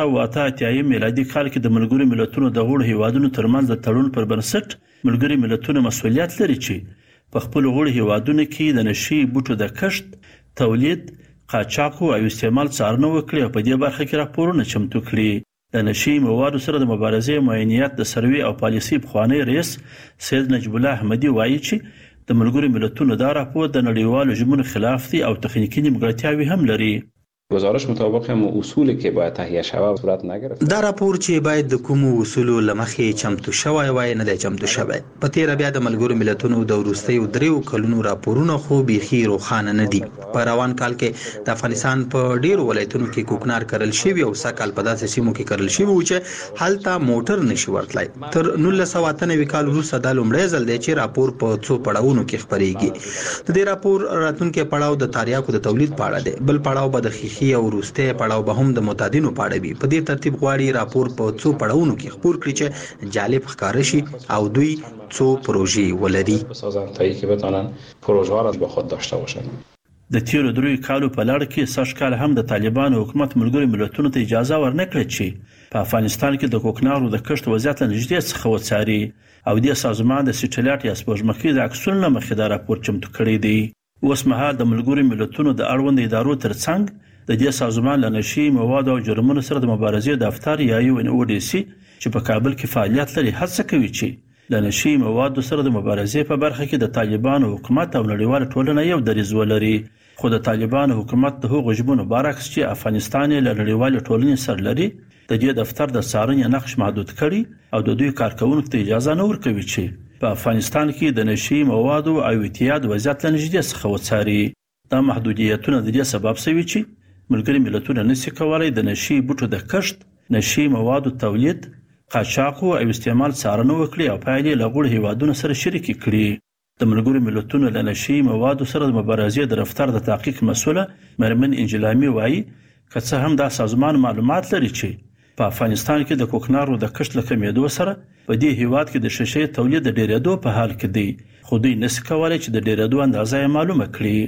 1988 میلادي کال کې د ملګرو ملتونو د غړو هیوادونو ترمنځ د تړون پر بنسټ ملګرو ملتونو مسؤلیت لري چې په خپل غړو هیوادونو کې د نشي بوټو د کښت، تولید، قاچاق او استعمال څارنه وکړي او په دې برخه کې راپورونه چمتو کړي. د نشي موادو سره د مبارزې معاینات د سروې او پالیسي بخوانی رئیس سید نجیب الله احمدی وایي چې د ملګرو ملتونو دا راپور د نړیوالو ژمنو خلاف دی او تخنیکی نیمګړتیاوې هم لري. گزارش مطابق هم اصولی که باید تهیه شود صورت نگرفت. دا راپور چې باید د کومو اصولو لمخې چمتو شوی وای نه دی چمتو شوی. په تیر بیا د ملګرو ملتونو د وروستیو 3 کلونو راپورونه خو بيخي روښانه نه دي. په روان کال کې د افغانستان په ډیرو ولایتونو کې کوکنار کرل شوی او سکهال په داسې سیمو کې کرل شوی چې هلته موټر نشي ورتلای. تر 1998 کال وروسته د لومړی ځل دی چې راپور په څو پړاوونو کې خبريږي. د دې راپور راتلونکي پړاو د تاریخو د تولید په اړه دی، بل پړاو به د او وروسته پړاو به هم د متادینو په اړه وي. په دې ترتیب غواړي راپور په څو پړاوونو کې خبر کړي چې جالب ښکار شي او دوی څو پروژې ولري سازندهایی که بتونن پروژه را به خود داشته باشند. د تیرو 3 کالو په لړ کې سږ کال هم د طالبانو حکومت ملګرو ملتونو ته اجازه ورنکړه چې په افغانستان کې د کوکنارو د کښت وضعیت نږدې څخه وڅاري او د سازمان د سټلایټ یا سپوږمکۍ د عکسونو لمخې دا راپور چمتو کړی دی. اوس مهال د ملګرو ملتونو د اړوند ادارو ترڅنګ د دې سازمان له نشي مواد او جرمونو سره د مبارزې دفتر یا UNODC چې په کابل کې فعالیت لري هڅه کوي چې د نشي مواد سره د مبارزې په برخه کې د طالبانو حکومت او نړیوال ټولنه یو دریځ ولري. خو د طالبانو حکومت د هغو ژمنو برعکس چې افغانستان له نړیوال ټولنې سره لري د دې دفتر د څارنې نقش محدود کړي او د دوی کارکونکو ته اجازه نه ورکوي چې په افغانستان کې د نشي مواد او اعتیاد وضعیت نږدې څخه وڅاري. دا محدودیتونه د دې سبب شوي چې ملګري ملتونه نشي کولای د نشي بوټو د کښت، نشي موادو تولید، قاچاق او استعمال څارنه وکړي او پایلې له غړو هیوادونو سره شریک کړي. د ملګرو ملتونو له نشي موادو سره د مبارزې د دفتر د تحقیق مسؤله مرمن انجلامي وایي که څه هم دا سازمان معلومات لري چې په افغانستان کې د کوکنارو د کښت له کمیدو سره په دې هیواد کې د شیشې تولید د ډیرېدو په حال کې دی، خو دوی نشي کولای چې د ډیرېدو اندازه معلومه کړي.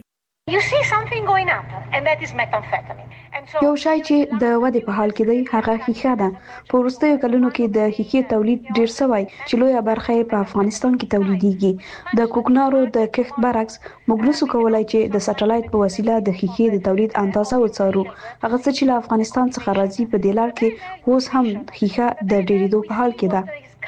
یو شای چې د ودې په حال کې دی هغه ښیښه ده. په وروستیو کلونو کې د ښیښې تولید ډیر شوی چې لویه برخه یې په افغانستان کې تولیدېږي. د کوکنارو د کښت برعکس موږ نشو کولای چې د سټلایټ په وسیله د ښیښې د تولید اندازه وڅارو. هغه څه چې له افغانستان څخه راځي په دې لړ کې اوس هم ښیښه د ډیرېدو په حال کې ده.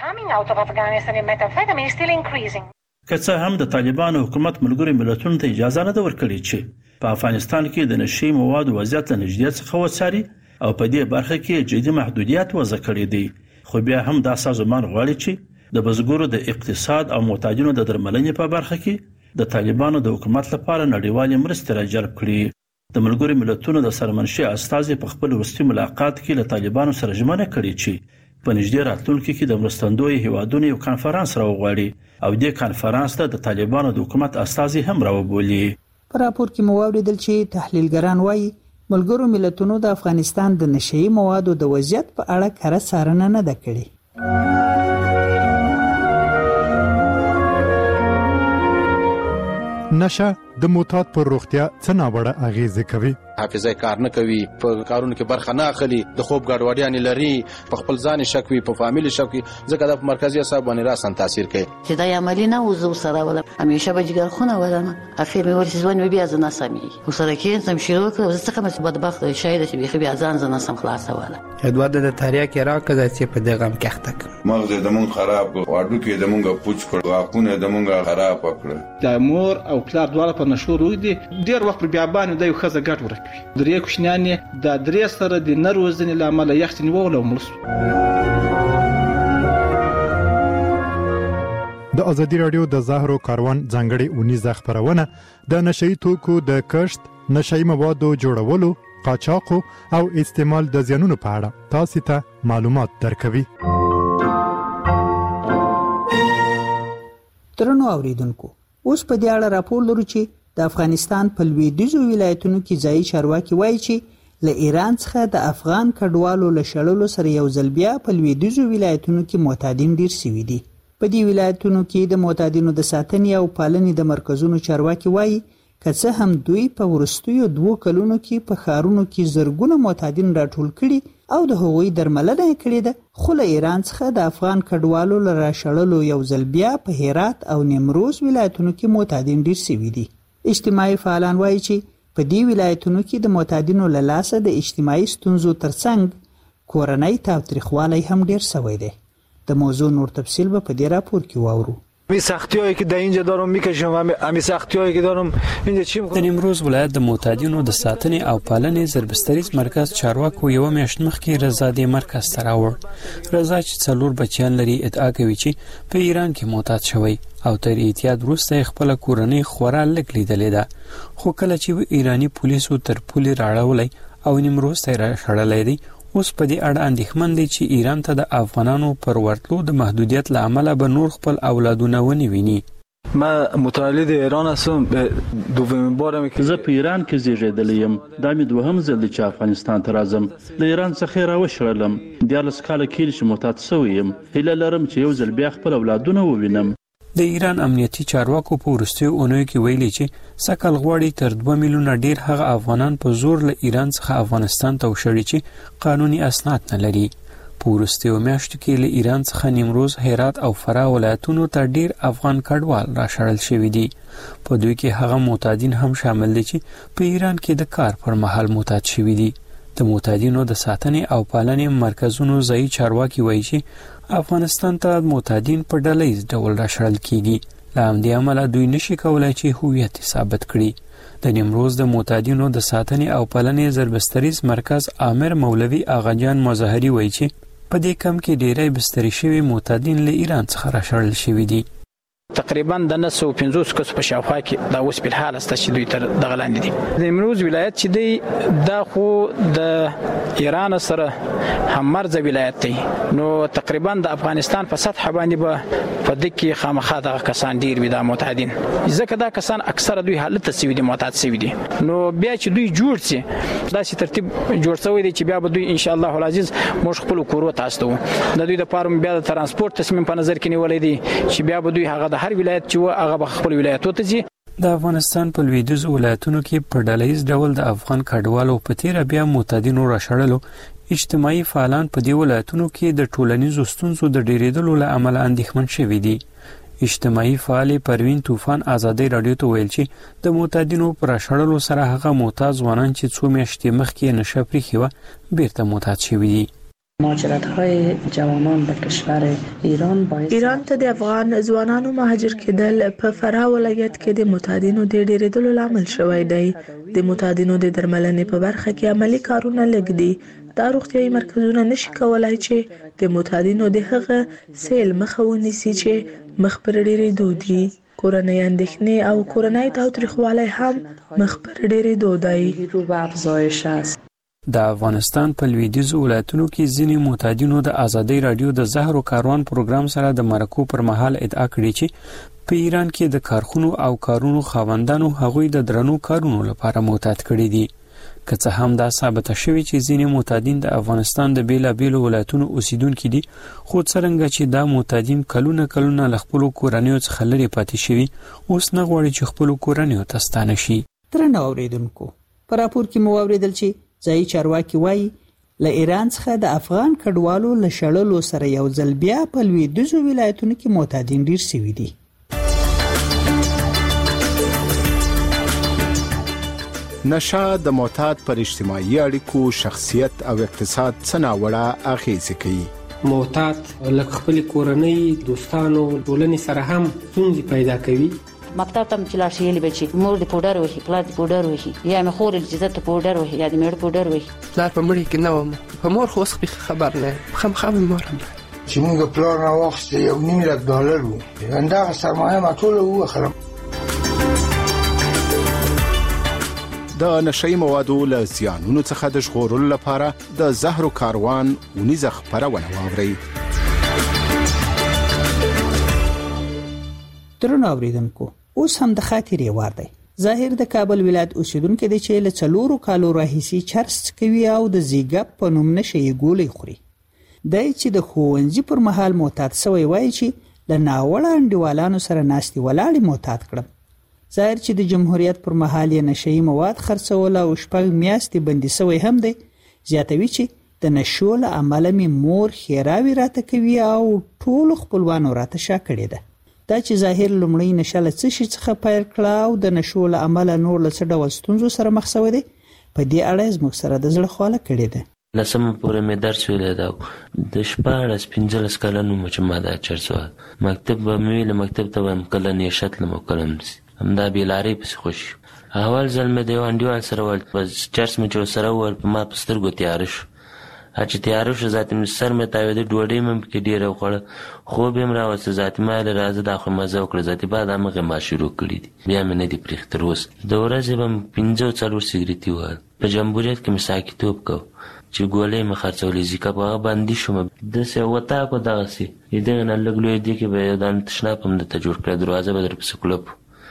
که څه هم د طالبانو حکومت ملګرو ملتونو ته اجازه نه ورکړي چې په افغانستان کې د نشي موادو وضعیت نږدې څخه وڅاري او په دې برخه کې جدي محدودیت وضع کړي دي، خو بیا هم دا سازمان غواړي چې د بزګرو د اقتصاد او محتاجینو د درملنې په برخه کې د طالبانو د حکومت لپاره نړیوالې مرستې راجلب کړي. د ملګرو ملتونو د سرمنشي استازي په خپل وروستي ملاقات کې له طالبانو سره ژمنه کړې چې په نږدې راتلونکي کې د مرستندوی هیوادونو یو کانفرنس راوغواړي او دې کانفرنس ته د طالبانو د حکومت استازي هم راوبولي. په راپور کې مو واوریدل چې تحلیلګران وایي ملګرو ملتونو د افغانستان د نشي موادو د وضعیت په اړه کره څارنه نه ده کړې. نشه د معتاد پر روغتیا څه ناوړه اغیزې کوي. حافظه کار نه کوي، په کارونو کې برخه نه اخلي، د خوب ګډوډیانې لري، په خپل ځان شک وي، په فامیل شک وي، ځکه د مرکزي اعصاب باندې راسن تاثیر کوي. چې دا عملی نه وزو سره ولا همیشه به جګر خونه ولما اخر مې ورسې ځوان بیا زنه سمي وسره کې سم شروع کړ زه څنګه مې بدبخت شاید چې بیا ځان زنه سم خلاص ولا ادوار د تاریخ کې راکړه چې په دغه کې اختک مغز د مون خراب واډو کې د مونږه پوچ کړ واپونه د مونږه خراب کړ. د مور او پلار دواړه په نشو روي دي ډیر وخت پر بیابان د یو خزه ګټ ورکوي. درې کوښنیانې د درې سره د نروزنې لامل یختنی وغلو ملس. د ازادي رادیو د زهرو کاروان ځانګړي اونیزه خبرونه د نشئی توکو د کښت، نشئی موادو جوړولو، قاچاق او استعمال د زیانونو په اړه تاسو ته معلومات درکوي. درنو اوریدونکو، اوس په دې اړه راپور لرو چې د افغانستان په لویدیځو ولایتونو کې ځایي چارواکي وایي چې له ایران څخه د افغان کډوالو له شړلو سره یو ځل بیا په لویدیځو ولایتونو کې معتادین ډیر شوي دي. په دې ولایتونو کې د معتادینو د ساتنې او پالنې د مرکزونو چارواکي وایي که څه هم دوی په وروستیو 2 کلونو کې په ښارونو کې زرګونه معتادین راټول کړي او د هغوی درملنه یې کړې ده، خو له ایران څخه د افغان کډوالو له راشړلو یو ځل بیا په هرات او نیمروز ولایتونو کې معتادین ډیر شوي دي. اجتماعي فعالان وایي چې په دې ولایتونو کې د معتادینو له لاسه د اجتماعي ستونزو ترڅنګ کورنۍ تاوتریخوالی هم ډیر شوی دی. د موضوع نور تفصیل به په دې راپور کې واورو. می سختیایی که در اینجا دارم میکشم و امی سختیایی که دارم اینجا چی میکنم. د نیمروز ولایت د معتادینو د ساتنې او پالنې ضربستریز مرکز چارواکو یو میاشت مخکې رضا دې مرکز ته راوړ. رضا چې 4 بچیان لري ادعا کوي چې په ایران کې معتاد شوی او تر اعتیاد وروسته خپل کورنۍ خورا لږ لیدلې ده، خو کله چې ایرانی پولیسو تر پولې راړولای او نیمروز ته راشړلای دی، اوس په دې اړه اندېښمن دي چې ایران ته د افغانانو پر ورتلو د محدودیت له امله به نور خپل اولادونه ونیویني. ما متولد ایران هستم، دومین بارم که زه په ایران کې زیږیدلی یم. دا مې دوهم ځل دی چې افغانستان ته راځم. د ایران څخه راوشړلم. 14 کاله کېږي چې معتاد شوی یم. هیله لرم چې یو ځل بیا خپل اولادونه ووینم. د ایران امنیتي چارواکو په وروستیو اونیو کې ویلي چې سکل غواړي تر 2 میلیونه ډیر هغه افغانان په زور له ایران څخه افغانستان ته وشړي چې قانوني اسناد نه لري. په وروستیو میاشتو کې له ایران څخه نیمروز، هرات او فراه ولایتونو ته ډیر افغان کډوال راشړل شوي دي. په دوی کې هغه معتادین هم شامل دي چې په ایران کې د کار پر مهال معتاد شوي دي. د معتادینو د ساتنې او پالنې مرکزونو ځایي چارواکي وایي چې افغانستان ته معتادین په ډلهییز ډول راشړل کیږي. له همدې امله دوی نشي کولای چې هویت ثابت کړي. د نیمروز د معتادینو د ساتنې او پالنې ضربستریز مرکز عامر مولوي آغاجان مظاهري وایي چې په دې کم کې ډیری بستري شوي معتادین له ایران څخه راشړل شوي دي. تقریبا د 950 کس په شاوخوا کې دا اوس په حال است چې دوی تر دغه لاندې دي. د نیمروز ولایت چې دی دا خو د ایران سره هممرز ولایت دی، نو تقریبا د افغانستان په سطح باندې به په دکې خامخا دغه کسان ډیر وي، دا معتادین. ځکه دا کسان اکثره دوی حالت سوي دي، معتاد سوي دي. نو بیا چې دوی جوړ سي داسې ترتیب جوړ شوی دی چې بیا به دوی ان شاء الله العزیز موږ خپل کورو تاسو د دوی د پاره بیا د ترانسپورت تصمیم په نظر کې نیولې دي چې بیا به دوی هغه هر ولایت چې هغه خپل ولایتو ته ځي. د افغانستان په لویدیځو ولایتونو کې په ډلهییز ډول د افغان کډوالو په تیر بیا معتادینو راشړلو اجتماعي فعالان په دې ولایتونو کې د ټولنیزو ستونزو د ډیریدلو له امله اندېښمن شوي دي. اجتماعي فعال پروین طوفان آزادۍ رادیو ته ویل چې د معتادینو پر راشړلو سره هغه معتاد ځوانان چې 2 میاشتې مخکې نشه پرېښې وه بیرته معتاد شوي دي. مهاجرت‌های جوانان به کشور ایران ته د افغان ځوانانو مهاجر کېدل په فراه ولایت کې د معتادینو د ډیریدلو لامل شوی دی. د معتادینو د درملنې په برخه کې عملی کارونه لږ دي. دا روغتیايي مرکزونه نشي کولای چې د معتادینو د هغه سیل مخه ونیسي چې مخ پر ډیریدو دي. کورنۍ اندېښنې او کورنۍ تاوتریخوالی هم مخ پر ډیریدو دی. رو به افزایش است. د افغانستان په لویدیځو ولایتونو کې ځینې معتادینو د ازادۍ رادیو د زهرو کاروان پروګرام سره د مرکو پر مهال ادعا کړې چې په ایران کې د کارخونو او کارونو خاوندانو هغوی د درنو کارونو لپاره معتاد کړي دي. که څه هم دا ثابته شوې چې ځینې معتادین د افغانستان د بیلابیلو ولایتونو اوسیدونکي دي، خو څرنګه چې دا معتادین کلونه له خپلو کورنیو څخه لرې پاتې شوي، اوس نه غواړي چې خپلو کورنیو ته ستانه شي. درنو اوریدونکو، په راپور کې مو واوریدل چې ځایي چارواکي وایي له ایران څخه د افغان کډوالو له شړلو سره یو ځل بیا په لویدیځو ولایتونو کې معتادین ډیر شوي دي. نشه د معتاد پر اجتماعي اړیکو، شخصیت او اقتصاد څه ناوړه اغیزې کوي. معتاد لکه خپل کورنۍ، دوستانو، ټولنې سره هم ستونزې پیدا کوي. مکتب ته چې لاړ شي به چې مور د پودر وهي، پلار د پودر وهي، یا مې خور چې زته پودر وهي، یا د مېړه پودر وهي. پلار په مړي کې نه وم، په مور خو څه خبر نه، خامخا مې مور هم چې موږ پلار نه واخیست $1,000,000 وو، دا سرمایه ما ټول واخلم. د نشئی موادو له زیانونو څخه د ژغورلو لپاره د زهرو کاروان ونیزه خپرونه واورئ. درنو اوریدونکو، اوس هم د خاطرې وار دی. ظاهر د کابل ولایت اوسیدونکو دی چې له 4 کالو راهیسې چرس کوي او د زیګپ په نوم نشي ګولې خوري. دای چې د ښوونځي پر مهال معتاد شوی وای چې له ناوړه انډیوالانو سره ناستې ولاړې معتاد کړم. ظاهر چې د جمهوریت پر مهال یې نشئی مواد خرڅول او 6 میاشتې بندي شوی هم دی. زیاتوي چې د نشو له امله مې مور خیراوي راته کوي او ټول خپلوانو راته شا کړې ده. دا چې ظاهر لومړی نشه له څه شي څخه پیل کړه او د نشو له امله نور له څه ډول ستونزو سره مخ شوی دی، په دې اړه زموږ سره د زړه خواله کړې ده. لسمه پورې مې درس ویلی دا د 15 کلونو مو چې ما دا چرس وهل. مکتب به مې ویله، مکتب ته به م کله نیشه تلم او کله همداسې همدا بېلارۍ پسې خوشي. اول ځل مې د یو انډیوال سره وویل، په چرس مې چې ورسره وویل، په ما په سترګو تیاره شو. چې تیاره شو، ذاتي مې سر مې تاوېده، ډوډۍ مې پکې ډېره وخوړه، خوب یې م راوسته. ذاتي ما ویل راځه دا خو مزه وکړه. ذاتي بعد همغې ما شروع کړي دي، بیا مې نه دي پرېښي تر اوسه. د ورځې به م 5-4 سګرېټي وهل. په جمهوریت کې مې ساکیتوب کوو چې ګولۍ مې خرڅولې، زیکا په هغه بندي شوم. داسې وطاق و دغسې د دغې نه لږ لوی دې کې به یو دانه تشناب هم درته جوړ کړی، دروازه به درپسې کلپ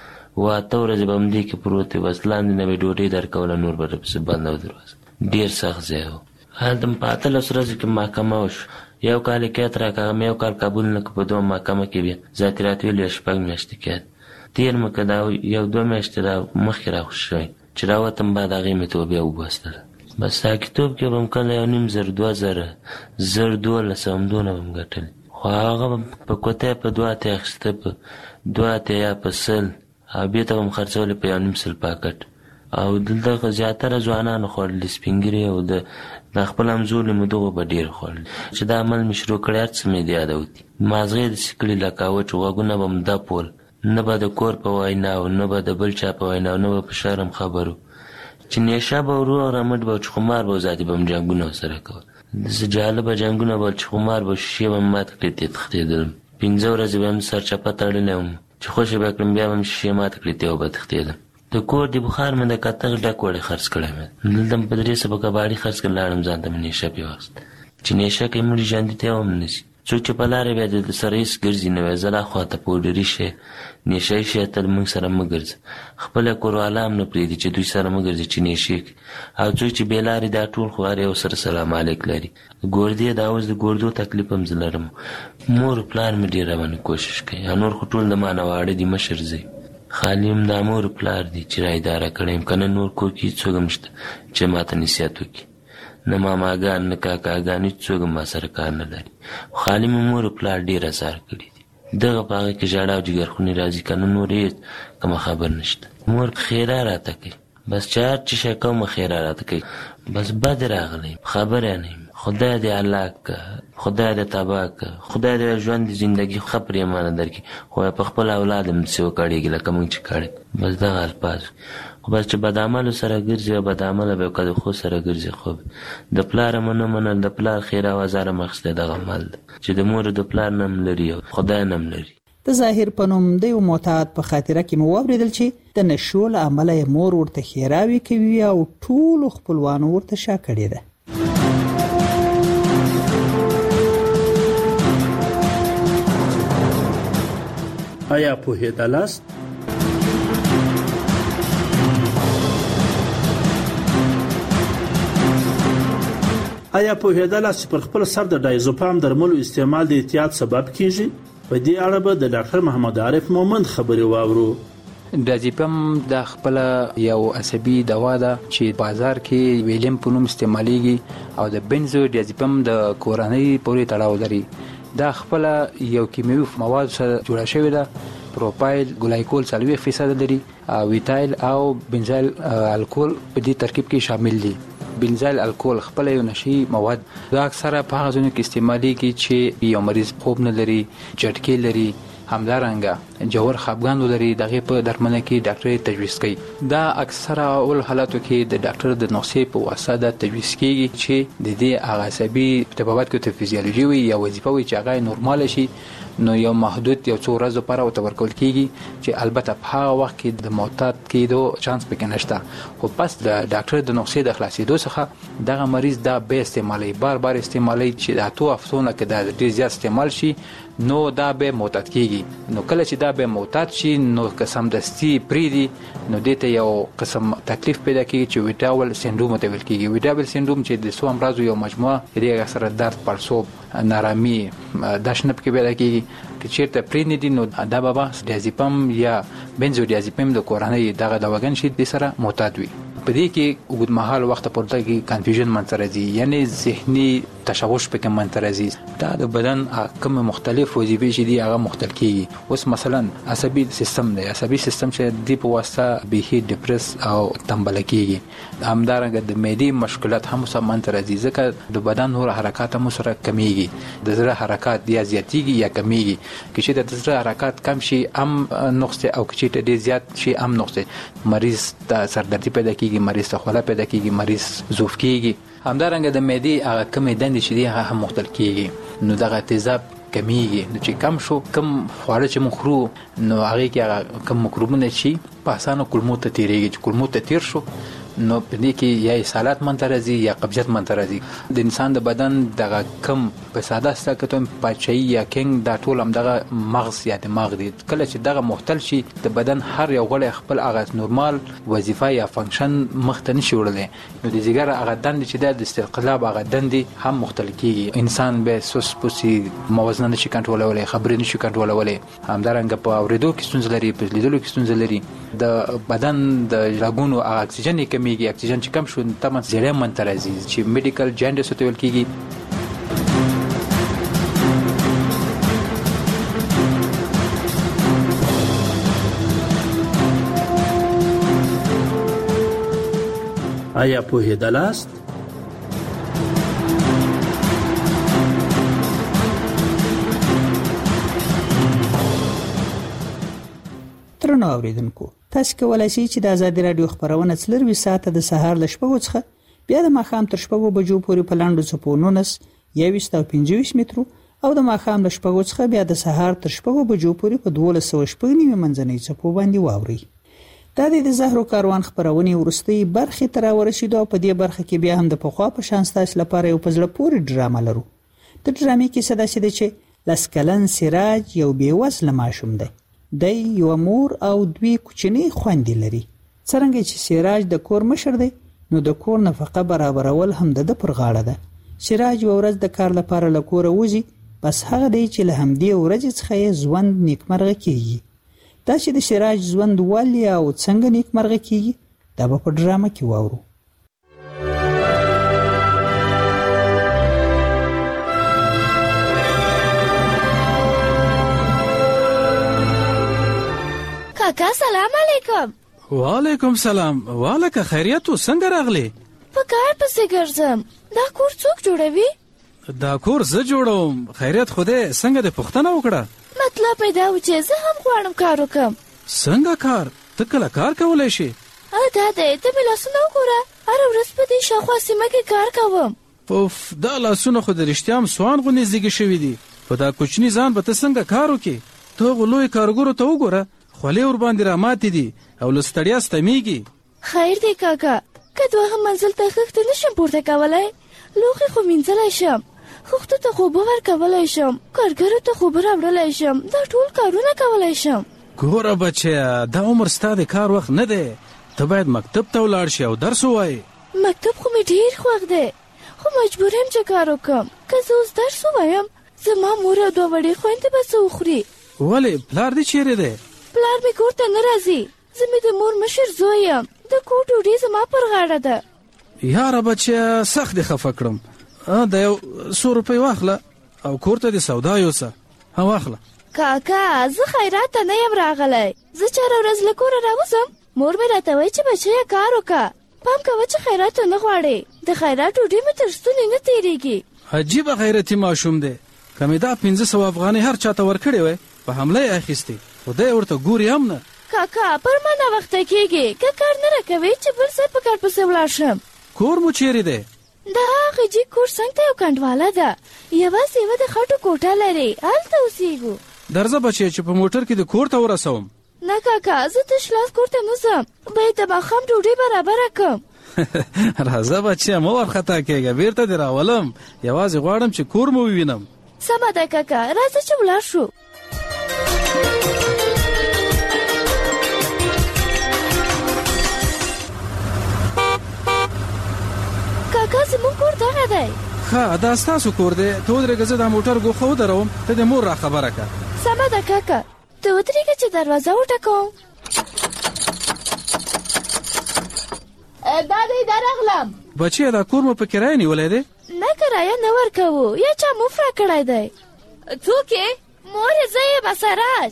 و. 8 ورځې به همدې کې پروت وې، بس لاندې نه به ډوډۍ درکوله، نور به درپسې بنده و دروازه. ډېر سخت ځای و. هلته په 18 ورځو کې محکمه وشو. یو کال یې کیت راکړه، مې یو کال قبول نه کړ. په 2 محکمه کې بیا ذاتي راته ویل 6 میاشتې کیت تېر مې کړه. دا 1-2 میاشتې را مخکې راخوشي شوی چې راوتم، بعد هغې مې توبه وباستله. بس ساکیتوب کې به م کله 1,500 2,000 زر 12 همدونه به م ګټلې. خو هغه په کوټه په 2 اتیا اخیسته، په 2 اتیا یا په 100 او بېرته به م خرڅولې په 1,500 پاکټ. او دلته زیاتره ځوانانو خوړلې، سپین ږیري او د خپل همزولو مې دغو به ډېر خوړلې. چې دا عمل مې شروع کړی، هر څه مې د یادوتي. مازغې داسې کړي لکه وچ غوږونه به م دپول، نه به د کور په وینا او نه به د بل چا په وینا او نه به په شرم خبرو. چې نیشه به ورو او رمټ به چې خمار به ذاتي به م جنګونه ورسره کول. داسې جالبه جنګونه به چې خمار به شیشې به م ماته کړې تښتېدلم. 5 ورځې به م سرچپه تړلی وم چې خوشې به کړم، بیا به م شیشې ماته کړې او به تښتېدم. د کور د بخار مې د کتغ ډک وړی خرڅ کړی مې. دلته په 3 سبه کباړي خرڅ کړ، لاړم ځان ته مې نیشه پې واخیست. چې نیشه کوي مړي ژوندي ته هم نه شي. څوک چې په لاره بیا د سره هېڅ ګرځي نه وی، زه لا خواته پوډري شی نیشه شی تل موږ سره مه ګرځه. خپله کوروالا هم نه پرېږدي چې دوی سره مه ګرځي چې نیشې کوي. او څوک چې بې لارې دا ټول خو هر یو سره سلام علیک لري. ګوردې دا اوس د ګوردو تکلیف هم زه لرم. مور پلار مې ډېر راباندې کوشش کوي. نور خو ټول د ما نه واړه دي، مشر زه خالي هم دا مور پلار دي چې را اداره کړی یم. که نه نور کور کې هېڅوک هم شته چې ما ته نصیحت وکړي، نه ماماګان نه کاکاګان، هېڅوک هم ما سره کار نه لري. خالي مې مور پلار ډېر اثار کړي دي. دغه په هغه کې ژړا او جګرخونې راځي، که نه نور هېڅ کومه خبر نشته. مور خیره راته کوي، بس چې هر چې شی کومه خیره راته کوي، بس بد راغلی خبره نه یم. خدای دې هلاک که، خدای دې تباه که، خدای دې ژوند دې زندګي ښه پرېمانه درکړي، خو په خپل اولاد هم داسې وکړېږي لکه موږ چې کړی. بس دغه الفاظ. خو بس چې بد عملو سره ګرځي او بد عمله به که د ښو سره ګرځي. خو د پلار هم نه منل، د پلار خیره او ازار هم اخیستی دغه عمل ده چې د مور د پلار نه هم لري او خدای نه هم لري. د ظاهر په نوم د یو معتاد په خاطره کې مو واورېدل چې د نشو له امله یې مور ورته ښېراوې کوي او ټولو خپلوانو ورته شا کړې ده. آیا پوهېدلاست؟ آیا پوهېدلاست چې پر خپل سر د ډایزوپام درملو استعمال د احتیاط سبب کیږي؟ په دې اړه به د ډاکټر محمد عارف مومند خبرې واورو. ډایزوپام د خپل یو عصبي دوا ده چې بازار کې ویلیم په نوم استعمالېږي او د بنزو ډایزوپام د کورنۍ پورې تړاو لري. دا خپل یو کیمیاوي مواد سره جوړه شوې ده. پروپایل ګلایکول 40% لري او ویتایل او بنزایل الکول په دې ترکیب کې شامل دي. بنزایل الکول خپل یو نشي مواد دا اکثره په هغه ځایونو کې استعمالېږي چې یو مریض خوب نه لري، جټکې لري، همدارنګه جوړ خپګان ولري. دغه په درملنه کې ډاکټر تجویز کوي. دا اکثره اول حالاتو کې د ډاکټر د نسخې په واسطه د تجویز کیږي چې د دې عصبي ارتباطات کې د فزیولوژي وي یا وظیفه وي چې هغه نورمال شي، نو یو محدود یو څو ورځې لپاره ورته ورکول کیږي چې البته په هغه وخت کې د معتاد کېدو چانس پکې نشته. خو پس د ډاکټر د نسخې د خلاصېدو څخه دغه مریض دا به استعمالي بار استعمالي چې د 2 هفتو نه کې دا ډېر زیات استعمال شي نو دا به معتاد کیږي. نو کله چې دا به معتاد شي نو قسم دستی پریدي نو دته یو قسم تکلیف پیدا کیږي چې ویټاول سندروم ته ویل کیږي. ویټاول سندروم چې د سو امراض یو مجموعه دی سره درد، پړسوب، نارامي، داشنب کې پیدا کیږي. چې چیرته پرې دي نو دا بابا ډایزوپام یا بنزودیازپام د کورنۍ دغه دواګان شي د سره معتاد وي. په دې کې اوږد مهال وخت پورته کې کنفیوژن منځ راځي، یعنی ذهني تشوش پکې منځ راځي. دا د بدن کوم مختلف وظیفې چې دي هغه مختل کیږي. اوس مثلا عصبي سیستم دی، عصبي سیستم چې د په واسطه به ډیپرس او تنبل کیږي. همدارنګه د معدې مشکلات هم سم منځ راځي ځکه د بدن نور حرکات هم سره کمیږي. د زړه حرکات یا زیاتیږي یا کمیږي. چې د زړه حرکات کم شي هم نقص او چې ډېر زیات شي هم نقص. مریض د سردردي پیدا کیږي، مریض ته خوله پیدا کیږي، مریض ضعف کیږي. همدارنګه د معدې هغه کمې دندې چې دي هغه هم مختل کیږي. نو دغه تیزاب کمیږي. نو چې کم شو کم خواړه چې مخ خورو نو هغه کې کم مکروبونه چې په اسانه کولمو ته تیریږي. چې کولمو ته تیر شو نو په دې کې یا اسهالات منځ راځي یا قبضیت منځ راځي. د انسان د بدن دغه کم په ساده ستکتون پاچای یا کینګ دا ټول هم دغه مغز یا دماغ دي. کله چې دغه مختل شي د بدن هر یو غړی خپل هغه نورمال وظیفه یا فنکشن مخته نشي وړلی. نو د ځګر هغه دندې چې د استقلاب هغه دندې هم مختل کیږي. انسان به سوس پوسي موازنه نشي کنټرولولی، خبرې نشي کنټرولولی. همدارنګه په اورېدو کې ستونزه لري، په لیدلو کې ستونزه لري. د بدن د رګونو اکسیجن کمیږي. اکسیجن چې کم شو تمن زیړه منځ راځي چې میډیکل جاندیس ته ویل کیږي. آیا پوهېدلاست؟ ترنو اوریدونکو، تاسو کولای شئ چې د آزادي رادیو خبرونه څلروي ساعته د سهار ل شپږو څخه بیا د ماښام تر شپږو بجو پورې په لاندو څپو 19 او 25 مترو او د ماښام ل شپږو څخه بیا د سهار تر شپږو بجو پورې په 1290 منځنۍ څپو باندې واوري. دا د زهرو کاروان خبرونه ورستي برخه تر ورسېدو. په دې برخه کې بیا هم د پخوا په شان ستاسو لپاره یو پزله پوری ډرامه لرو. د ډرامې کې صدا شې چې لسکلن سراج یو بیوزله ماشوم دی. د یو مور او دوی کوچنی خويندې لري. څنګه چې سراج د کور مشر دی نو د کور نفقه برابرول هم د پر غاړه ده. سراج ورځ د کار لپاره له کوره وځي، بس هغه دی چې له همدې ورځې څخه ژوند نیکمرغه کیږي. دا چې د سراج ژوند ولې او څنګه نیکمرغه کیږي دا په ډرامه کې واورو. کاکا سلام علیکم. وعلیکم سلام. والکه خیریت څنګه راغلی؟ په کار پسې ګرځم. دا کور څوک جوړوي؟ دا کور زه جوړوم. خیریت خوده څنګه د پښتنه وکړه؟ مطلب پیدا و چې زه هم غواړم کار وکم. څنګه کار؟ ته کله کار کولای شي؟ دا ته مې لاسونه وګوره. هر ورځ په دې شاوخوا سیمه کې کار کوم. اوف، دا لاسونه خو د رښتیا هم سوان غونې زیږې شوي دي. په دا کوچني ځان به ته څنګه کار وکې؟ ته هغو لوی کارګرو ته وګوره، خولې ورباندې راماتې دي او له ستړیا ستمیږي. خیر دی کاکا، که دوهم منزل ته خښته نشم پورته کولی، لوښي خو مینځلی شم، خښتو ته خوبه ورکولی شم، کارګرو ته خوبه راوړلی شم، دا ټول کارونه کولی شم. ګوره بچیا، دا عمر ستا د کار وخت نه دی. ته باید مکتب ته ولاړ شي او درس ووایې. مکتب خو مې ډېر خوښ دی، خو مجبور یم چې کار وکړم. که زه اوس درس ووایم زما مور او 2 وړې خویندې به څه وخوري. ولې پلار دې چیرې دی؟ پلار مې کور ته نه راځي. زه مې د مور مشر زوی یم. د کور ډوډۍ زما پر غاړه ده. یاره بچیا سخت دې خفه کړم. د یو 100 روپۍ واخله او کور ته دې سودا یوسه. واخله. کاکا زه خیرات ته نه یم راغلی. زه چاره ورځ له کوره راوځم. مور مې راته وایي چې بچیه کار وکړه. پام کوه چې خیرات نه غواړې. د خیرات ډوډۍ مې تر ستوني نه تېرېږي. عجیبه غیرتي ماشوم دی. که مې دا 500 افغانۍ هر چاته ورکړې وای په حمله یې اخیستې. خدای ورته ګوري هم نه. کاکا پر ما ناوخته کېږي. که کار نه راکوې چې بل ځای په کار پسې ولاړ شم. کور مو چیرې دی؟ د هغه جیګ کور څنګ ته یو کنډواله ده. یوازې یوه د خټو کوټه لري. هلته اوسېږو. درځه بچی چې په موټر کې د کور ته ورسوم. نه کاکا زه تش لاس کور ته نه ځم. باید د ماښام ډوډۍ برابره کړم. راځه بچیه مه وارخطا کېږه. بیرته دې راولم. یوازې غواړم چې کور مو ووینم. سمه ده کاکا راځه چې ولاړ شو. کاکا زموږ کور دغه دی. ښه دا ستاسو کور دی. ته ودرېږه زه دا موټر ګوښه ودروم. ته د مور را خبره کړه. سمه ده کاکا ته ودرېږه چې دروازه وټکوم. دا دی درغلم. بچیه دا کور مو په کرایه نیولی دی؟ نه کرایه نه ورکوو. یا چا مفره کړی دی. څوک یې؟ مور یې زه یم اسراج.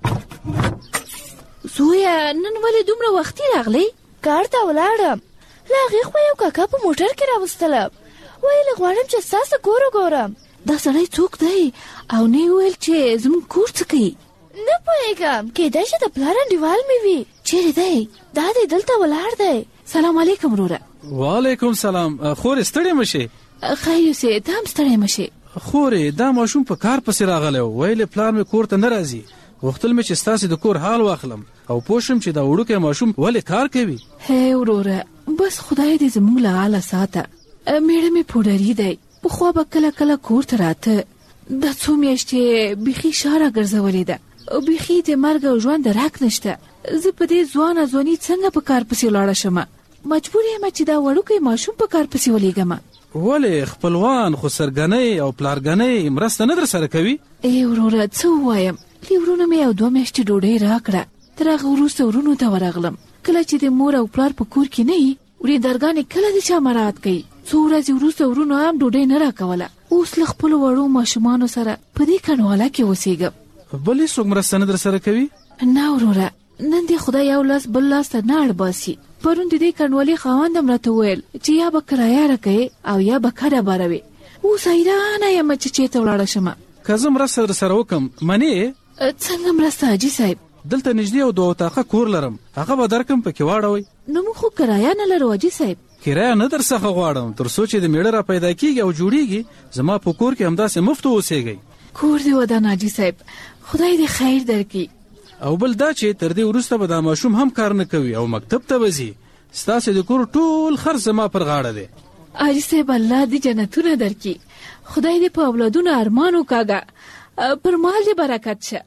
زویه نن ولې دومره وختي راغلی؟ کار ته ولاړم. له هغې خوا یو کاکا په موټر کې راوستلم. ویل غواړم چې ستاسو کور وګورم. دا سړی څوک دی او نه یې ویل چې زموږ کور څه کوي؟ نه پوهېږم. کیدای شي د پلار انډیوال مې وي. چیرې دی؟ دا دی دلته ولاړ دی. سلام علیکم وروره. وعلیکم سلام. خورې ستړې مه شې. خیر یوسې ته هم ستړی مه شې. خورې دا ماشوم په کار پسې راغلی و. ویلې پلار مې کور ته نه راځي. غوښتل مې چې ستاسې د کور حال واخلم او پوه شم چې دا وړوکی ماشوم ولې کار کوي. هی وروره بس خدای دې زموږ له حاله ساته. میړه مې پوډري دی. پخوا به کله کله کور ته راته. دا څو میاشتې بیخي شاره ګرځولې ده. بیخي د مرګ او ژوند درک نشته. زه په دې ځوانه ځواني څنګه په کار پسې ولاړه شم؟ مجبور یم چې دا وړوکی ماشوم په کار پسې ولېږم. ولې خپلوان خو سرګنۍ او پلارګنۍ مرسته نه در سره کوي؟ ای وروره څه ووایم. لې ورونه مې یو 2 میاشتې ډوډۍ راکړه. تر هغه وروسته ورونو ته ورغلم. کله چې د مور او پلار په کور کې نه وي وریندارګانې کله د چا مراعات کوي. څو ورځې وروسته ورونو هم ډوډۍ نه راکوله. اوس له خپلو وړو ماشومانو سره په دې کنډواله کې اوسېږم. بل هېڅوک مرسته نه در سره کوي؟ نه وروره نن دې خدای یو لاس بل لاس ته نه اړباسي. پرون د دې کنډوالې خاوند هم راته وویل چې یا به کرایه راکوې او یا به کډه باروې. اوس حیرانه یم چې چېرته ولاړه شم. که زه مرسته در سره وکړم منې؟ څنګه مرسته حاجي صاحب؟ دلته نږدې یو 2 اطاقه کور لرم. هغه به درکم پکې واړوئ. نو موږ خو کرایه نه لرو حاجي صاحب. کرایه نه در څخه غواړم تر څو چې د میړه را پیدا کېږي او جوړېږي. زما په کور کې همداسې مفت اوسېږئ. کور دې ودان حاجي صاحب. خدای دې خیر درکړي. او بل دا چې تر دې وروسته به دا ماشوم هم کار نه کوي او مکتب ته به ځي. ستاسې د کور ټول خرڅ زما پر غاړه دی. حاجي صاحب الله دې جنتونه درکړي. خدای دې په اولادونو ارمان وکاږه. پر مال دې برکت شه.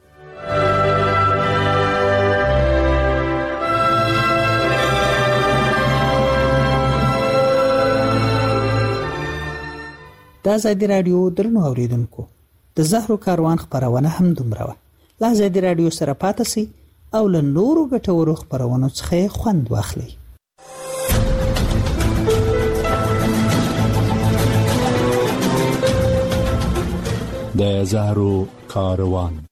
د آزادي راډیو درنو اوریدونکو د زهرو کاروان خبرونه هم دومره وه. له آزادي راډیو سره پاتې سئ او له نورو ګټورو خبرونو څخه خوند واخلئ. د زهرو کاروان